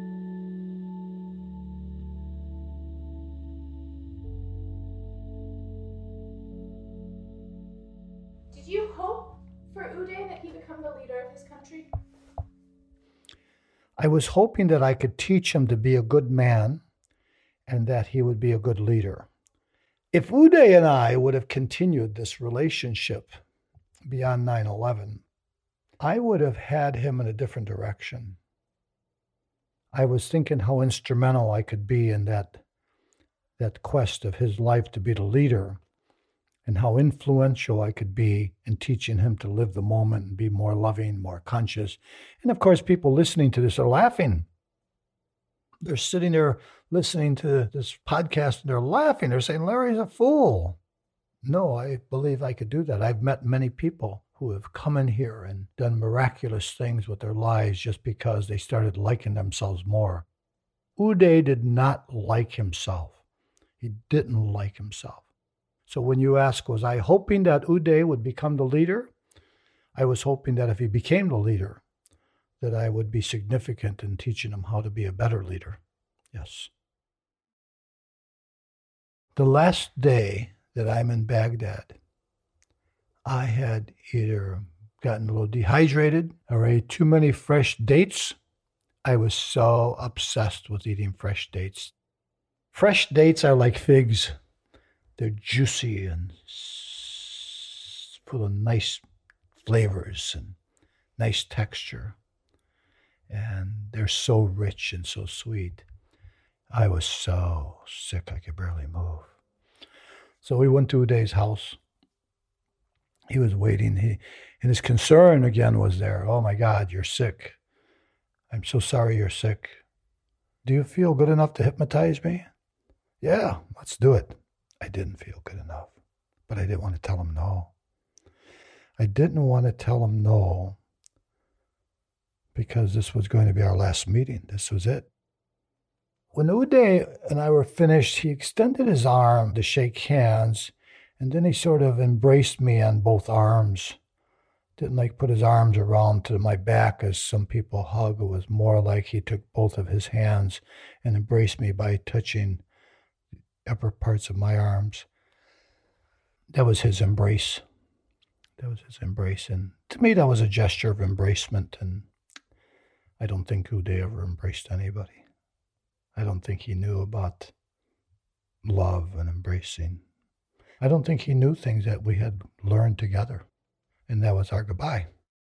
Did you hope for Uday that he become the leader of his country? I was hoping that I could teach him to be a good man and that he would be a good leader. If Uday and I would have continued this relationship beyond nine eleven, I would have had him in a different direction. I was thinking how instrumental I could be in that, that quest of his life to be the leader, and how influential I could be in teaching him to live the moment and be more loving, more conscious. And of course, people listening to this are laughing. They're sitting there listening to this podcast and they're laughing. They're saying, Larry's a fool. No, I believe I could do that. I've met many people who have come in here and done miraculous things with their lives just because they started liking themselves more. Uday did not like himself. He didn't like himself. So when you ask, was I hoping that Uday would become the leader? I was hoping that if he became the leader, that I would be significant in teaching him how to be a better leader. Yes. The last day that I'm in Baghdad, I had either gotten a little dehydrated or ate too many fresh dates. I was so obsessed with eating fresh dates. Fresh dates are like figs. They're juicy and full of nice flavors and nice texture. And they're so rich and so sweet. I was so sick I could barely move. So we went to Uday's house. He was waiting. He, and his concern again was there. Oh my God, you're sick. I'm so sorry you're sick. Do you feel good enough to hypnotize me? Yeah, let's do it. I didn't feel good enough, but I didn't want to tell him no. I didn't want to tell him no because this was going to be our last meeting. This was it. When Uday and I were finished, he extended his arm to shake hands, and then he sort of embraced me on both arms. Didn't like put his arms around to my back as some people hug. It was more like he took both of his hands and embraced me by touching upper parts of my arms. That was his embrace. That was his embrace. And to me, that was a gesture of embracement. And I don't think Uday ever embraced anybody. I don't think he knew about love and embracing. I don't think he knew things that we had learned together. And that was our goodbye.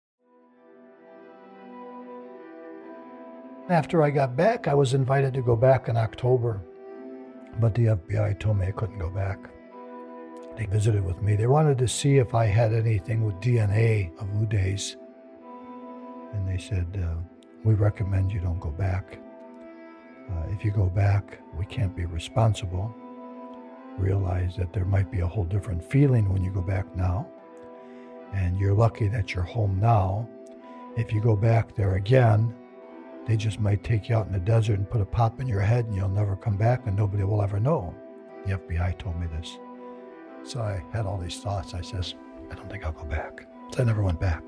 After I got back, I was invited to go back in October, but the F B I told me I couldn't go back. They visited with me. They wanted to see if I had anything with D N A of Uday's. And they said, uh, we recommend you don't go back. Uh, if you go back, we can't be responsible. Realize that there might be a whole different feeling when you go back now. And you're lucky that you're home now. If you go back there again, they just might take you out in the desert and put a pop in your head and you'll never come back and nobody will ever know. The F B I told me this. So I had all these thoughts. I says, I don't think I'll go back. So I never went back.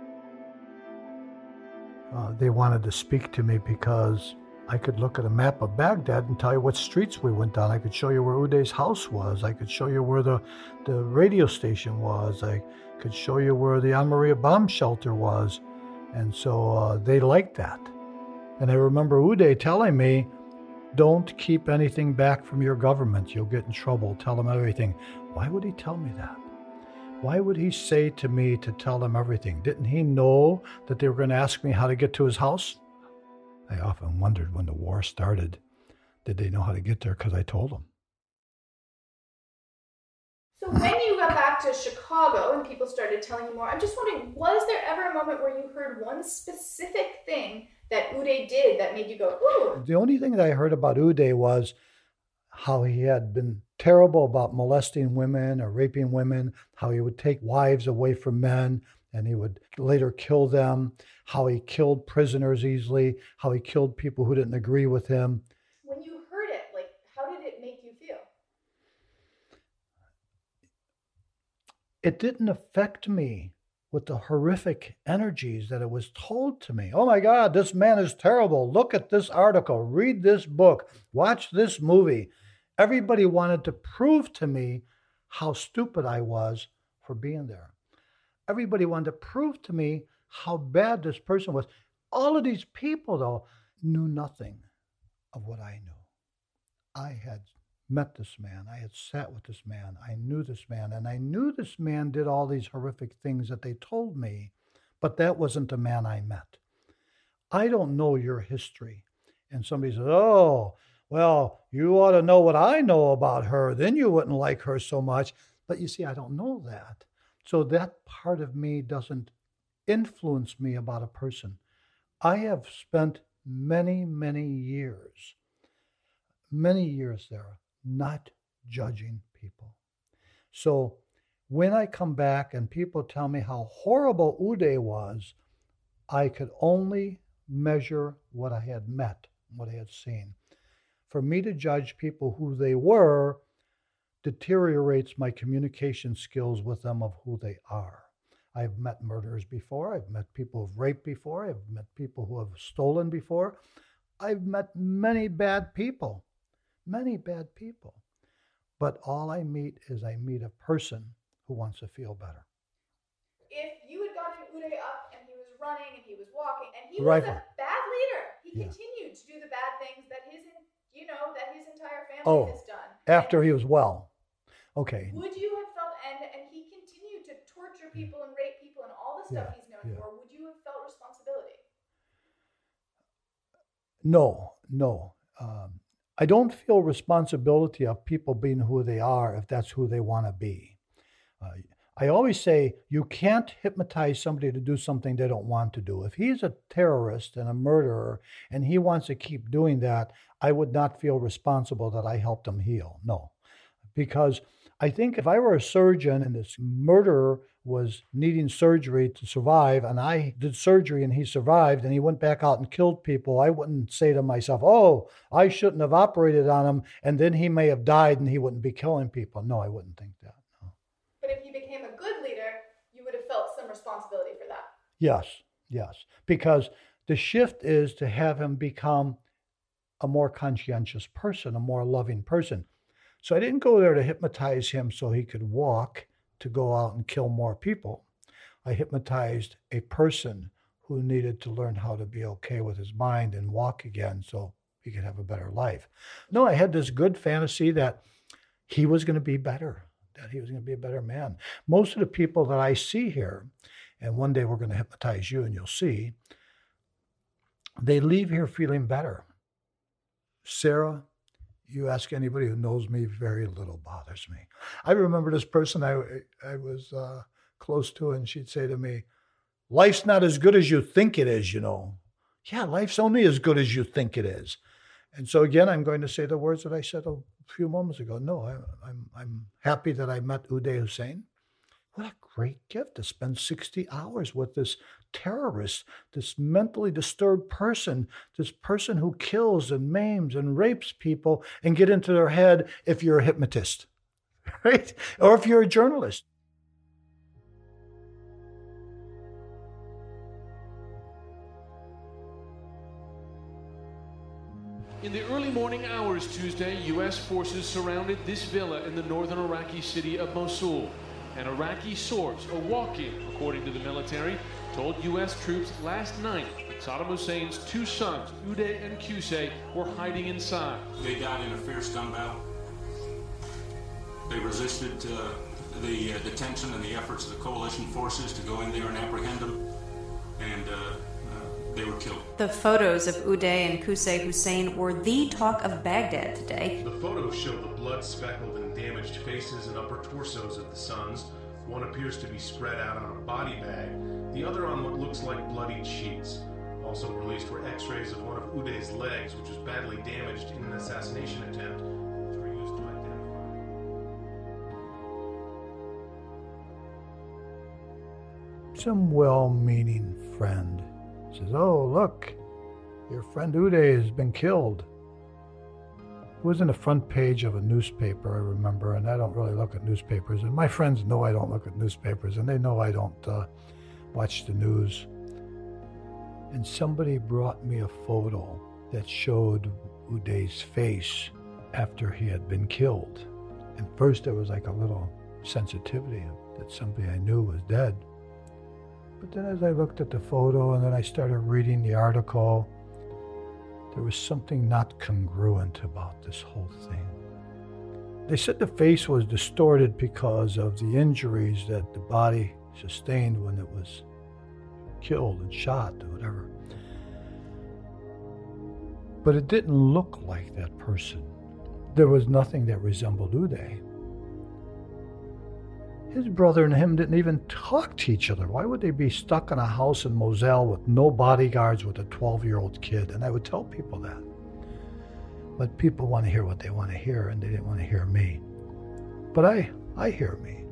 Uh, they wanted to speak to me because I could look at a map of Baghdad and tell you what streets we went down. I could show you where Uday's house was. I could show you where the, the radio station was. I could show you where the Al Maria bomb shelter was. And so uh, they liked that. And I remember Uday telling me, don't keep anything back from your government. You'll get in trouble. Tell them everything. Why would he tell me that? Why would he say to me to tell them everything? Didn't he know that they were going to ask me how to get to his house? I often wondered when the war started, did they know how to get there because I told them? So when you got back to Chicago and people started telling you more, I'm just wondering, was there ever a moment where you heard one specific thing that Uday did that made you go, ooh? The only thing that I heard about Uday was how he had been terrible about molesting women or raping women, how he would take wives away from men and he would later kill them, how he killed prisoners easily, how he killed people who didn't agree with him. When you heard it, like, how did it make you feel? It didn't affect me with the horrific energies that it was told to me. Oh my God, this man is terrible. Look at this article. Read this book. Watch this movie. Everybody wanted to prove to me how stupid I was for being there. Everybody wanted to prove to me how bad this person was. All of these people, though, knew nothing of what I knew. I had met this man. I had sat with this man. I knew this man. And I knew this man did all these horrific things that they told me, but that wasn't the man I met. I don't know your history. And somebody says, oh, well, you ought to know what I know about her. Then you wouldn't like her so much. But you see, I don't know that. So that part of me doesn't influence me about a person. I have spent many, many years, many years there, not judging people. So when I come back and people tell me how horrible Uday was, I could only measure what I had met, what I had seen. For me to judge people who they were deteriorates my communication skills with them of who they are. I've met murderers before. I've met people who've raped before. I've met people who have stolen before. I've met many bad people, many bad people. But all I meet is I meet a person who wants to feel better. If you had gotten Uday up and he was running and he was walking and he Rifle. was a bad leader, he Yeah. continued to do the bad things that his, you know, that his entire family Oh, has done. after he was well. Okay. Would you have felt, and and he continued to torture people and rape people and all the stuff Yeah, he's known yeah. for, would you have felt responsibility? No, no. Um, I don't feel responsibility of people being who they are if that's who they want to be. Uh, I always say you can't hypnotize somebody to do something they don't want to do. If he's a terrorist and a murderer and he wants to keep doing that, I would not feel responsible that I helped him heal. No, because I think if I were a surgeon and this murderer was needing surgery to survive and I did surgery and he survived and he went back out and killed people, I wouldn't say to myself, oh, I shouldn't have operated on him and then he may have died and he wouldn't be killing people. No, I wouldn't think that. No. But if he became a good leader, you would have felt some responsibility for that. Yes, yes. Because the shift is to have him become a more conscientious person, a more loving person. So I didn't go there to hypnotize him so he could walk to go out and kill more people. I hypnotized a person who needed to learn how to be okay with his mind and walk again so he could have a better life. No, I had this good fantasy that he was going to be better, that he was going to be a better man. Most of the people that I see here, and one day we're going to hypnotize you and you'll see, they leave here feeling better. Sarah, you ask anybody who knows me, very little bothers me. I remember this person I, I was uh, close to, and she'd say to me, life's not as good as you think it is, you know. Yeah, life's only as good as you think it is. And so again, I'm going to say the words that I said a few moments ago. No, I, I'm I'm happy that I met Uday Hussein. What a great gift to spend sixty hours with this terrorist, this mentally disturbed person, this person who kills and maims and rapes people, and get into their head if you're a hypnotist, right? Or if you're a journalist. In the early morning hours Tuesday, U S forces surrounded this villa in the northern Iraqi city of Mosul. An Iraqi source, a walk-in, according to the military, told U S troops last night that Saddam Hussein's two sons, Uday and Qusay, were hiding inside. They died in a fierce gun battle. They resisted uh, the uh, detention and the efforts of the coalition forces to go in there and apprehend them, and uh, they were killed. The photos of Uday and Qusay Hussein were the talk of Baghdad today. The photos show the blood-speckled and damaged faces and upper torsos of the sons. One appears to be spread out on a body bag, the other on what looks like bloodied sheets. Also released were x-rays of one of Uday's legs, which was badly damaged in an assassination attempt, which were used to identify. Some well-meaning friend says, oh, look, your friend Uday has been killed. It was in the front page of a newspaper, I remember, and I don't really look at newspapers. And my friends know I don't look at newspapers, and they know I don't uh, watch the news. And somebody brought me a photo that showed Uday's face after he had been killed. And first there was like a little sensitivity that somebody I knew was dead. But then as I looked at the photo and then I started reading the article, there was something not congruent about this whole thing. They said the face was distorted because of the injuries that the body sustained when it was killed and shot or whatever. But it didn't look like that person. There was nothing that resembled Uday. His brother and him didn't even talk to each other. Why would they be stuck in a house in Moselle with no bodyguards with a twelve-year-old kid? And I would tell people that. But people want to hear what they want to hear, and they didn't want to hear me. But I, I hear me.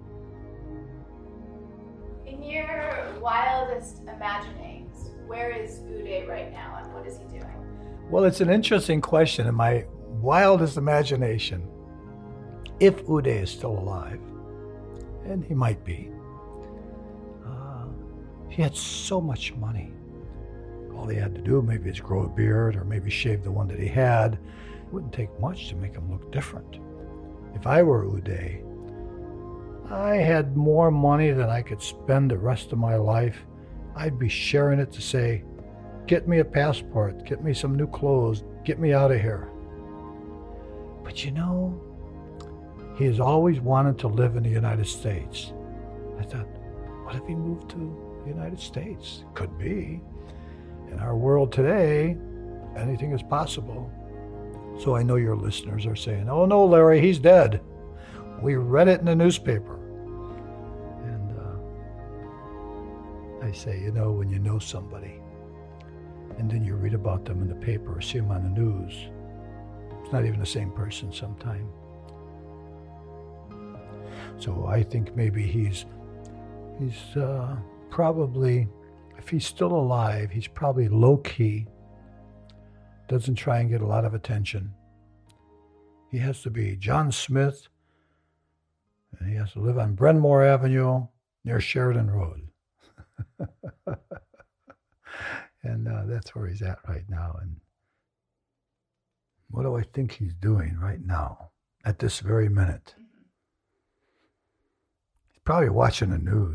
In your wildest imaginings, where is Uday right now, and what is he doing? Well, it's an interesting question. In my wildest imagination, if Uday is still alive, and he might be. Uh, he had so much money. All he had to do maybe is grow a beard or maybe shave the one that he had. It wouldn't take much to make him look different. If I were Uday, I had more money than I could spend the rest of my life. I'd be sharing it to say, get me a passport, get me some new clothes, get me out of here. But you know, he has always wanted to live in the United States. I thought, what if he moved to the United States? Could be. In our world today, anything is possible. So I know your listeners are saying, oh no, Larry, he's dead. We read it in the newspaper. And uh, I say, you know, when you know somebody, and then you read about them in the paper or see them on the news, it's not even the same person sometimes. So I think maybe he's he's uh, probably, if he's still alive, he's probably low-key, doesn't try and get a lot of attention. He has to be John Smith, and he has to live on Brenmore Avenue near Sheridan Road. And uh, that's where he's at right now. And what do I think he's doing right now? at this very minute. He's probably watching the news.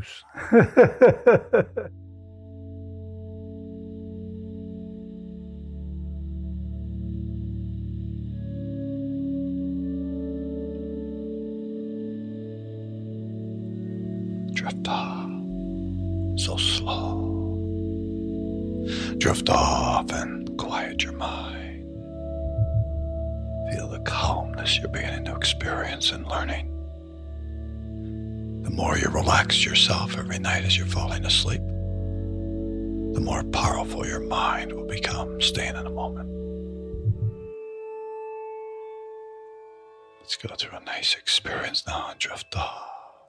Drift off, so slow. Drift off and quiet your mind. Feel the calmness you're beginning to experience and learning. The more you relax yourself every night as you're falling asleep, the more powerful your mind will become staying in the moment. Let's go through a nice experience now and drift off.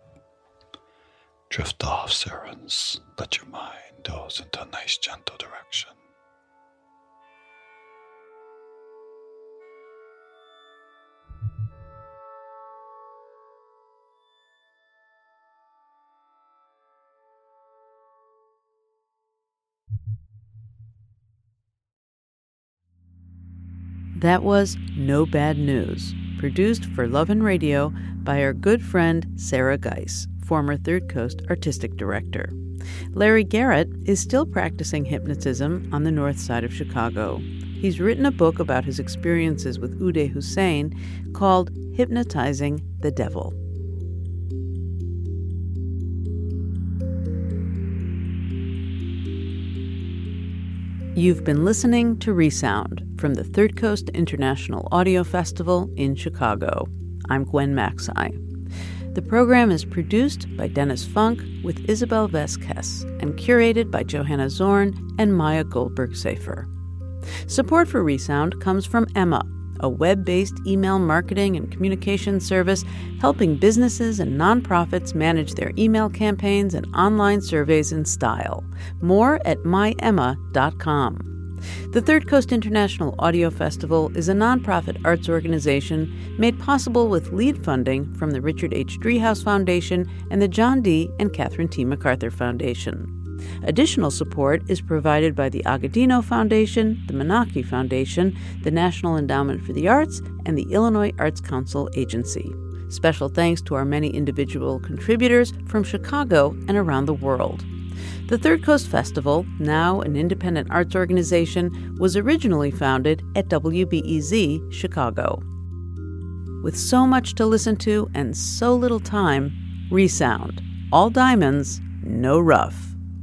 Drift off, Sirens. Let your mind doze into a nice, gentle direction. That was No Bad News, produced for Love and Radio by our good friend Sarah Geiss, former Third Coast artistic director. Larry Garrett is still practicing hypnotism on the north side of Chicago. He's written a book about his experiences with Uday Hussein called Hypnotizing the Devil. You've been listening to Resound from the Third Coast International Audio Festival in Chicago. I'm Gwen Macsai. The program is produced by Dennis Funk with Isabel Vesquez and curated by Johanna Zorn and Maya Goldberg-Safer. Support for Resound comes from Emma, a web-based email marketing and communication service helping businesses and nonprofits manage their email campaigns and online surveys in style. More at my emma dot com. The Third Coast International Audio Festival is a nonprofit arts organization made possible with lead funding from the Richard H. Driehaus Foundation and the John D. and Catherine T. MacArthur Foundation. Additional support is provided by the Agudino Foundation, the Menaki Foundation, the National Endowment for the Arts, and the Illinois Arts Council Agency. Special thanks to our many individual contributors from Chicago and around the world. The Third Coast Festival, now an independent arts organization, was originally founded at W B E Z Chicago. With so much to listen to and so little time, Resound. All diamonds, no rough.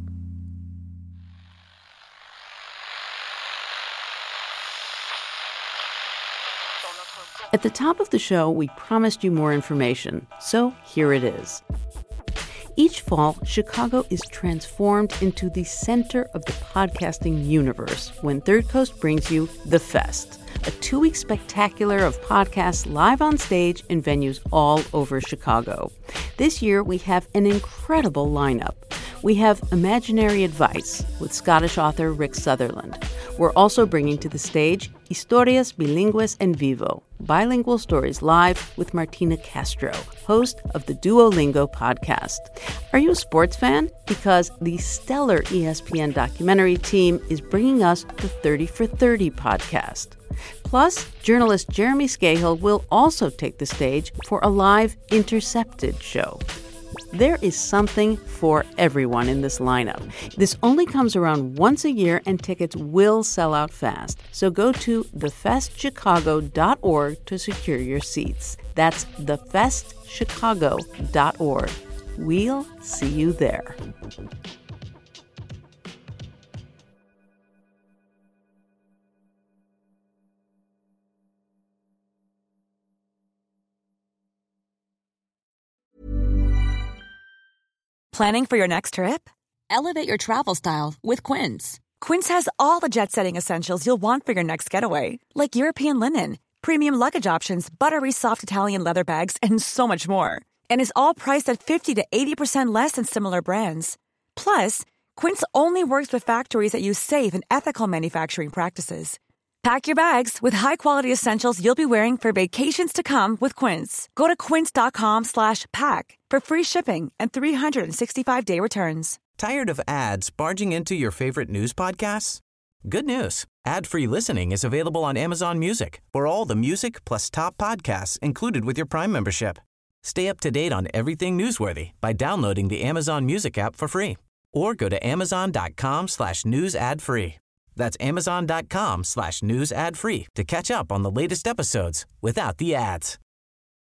At the top of the show, we promised you more information, so here it is. Each fall, Chicago is transformed into the center of the podcasting universe when Third Coast brings you The Fest, a two-week spectacular of podcasts live on stage in venues all over Chicago. This year, we have an incredible lineup. We have Imaginary Advice with Scottish author Rick Sutherland. We're also bringing to the stage Historias Bilingües en Vivo, bilingual stories live with Martina Castro, host of the Duolingo podcast. Are you a sports fan? Because the stellar E S P N documentary team is bringing us the thirty for thirty podcast. Plus, journalist Jeremy Scahill will also take the stage for a live Intercepted show. There is something for everyone in this lineup. This only comes around once a year and tickets will sell out fast. So go to the fest chicago dot org to secure your seats. That's the fest chicago dot org. We'll see you there. Planning for your next trip? Elevate your travel style with Quince. Quince has all the jet-setting essentials you'll want for your next getaway, like European linen, premium luggage options, buttery soft Italian leather bags, and so much more. And is all priced at fifty to eighty percent less than similar brands. Plus, Quince only works with factories that use safe and ethical manufacturing practices. Pack your bags with high-quality essentials you'll be wearing for vacations to come with Quince. Go to quince.com slash pack for free shipping and three sixty-five day returns. Tired of ads barging into your favorite news podcasts? Good news. Ad-free listening is available on Amazon Music for all the music plus top podcasts included with your Prime membership. Stay up to date on everything newsworthy by downloading the Amazon Music app for free or go to amazon.com slash news ad free. That's amazon.com slash news ad free to catch up on the latest episodes without the ads.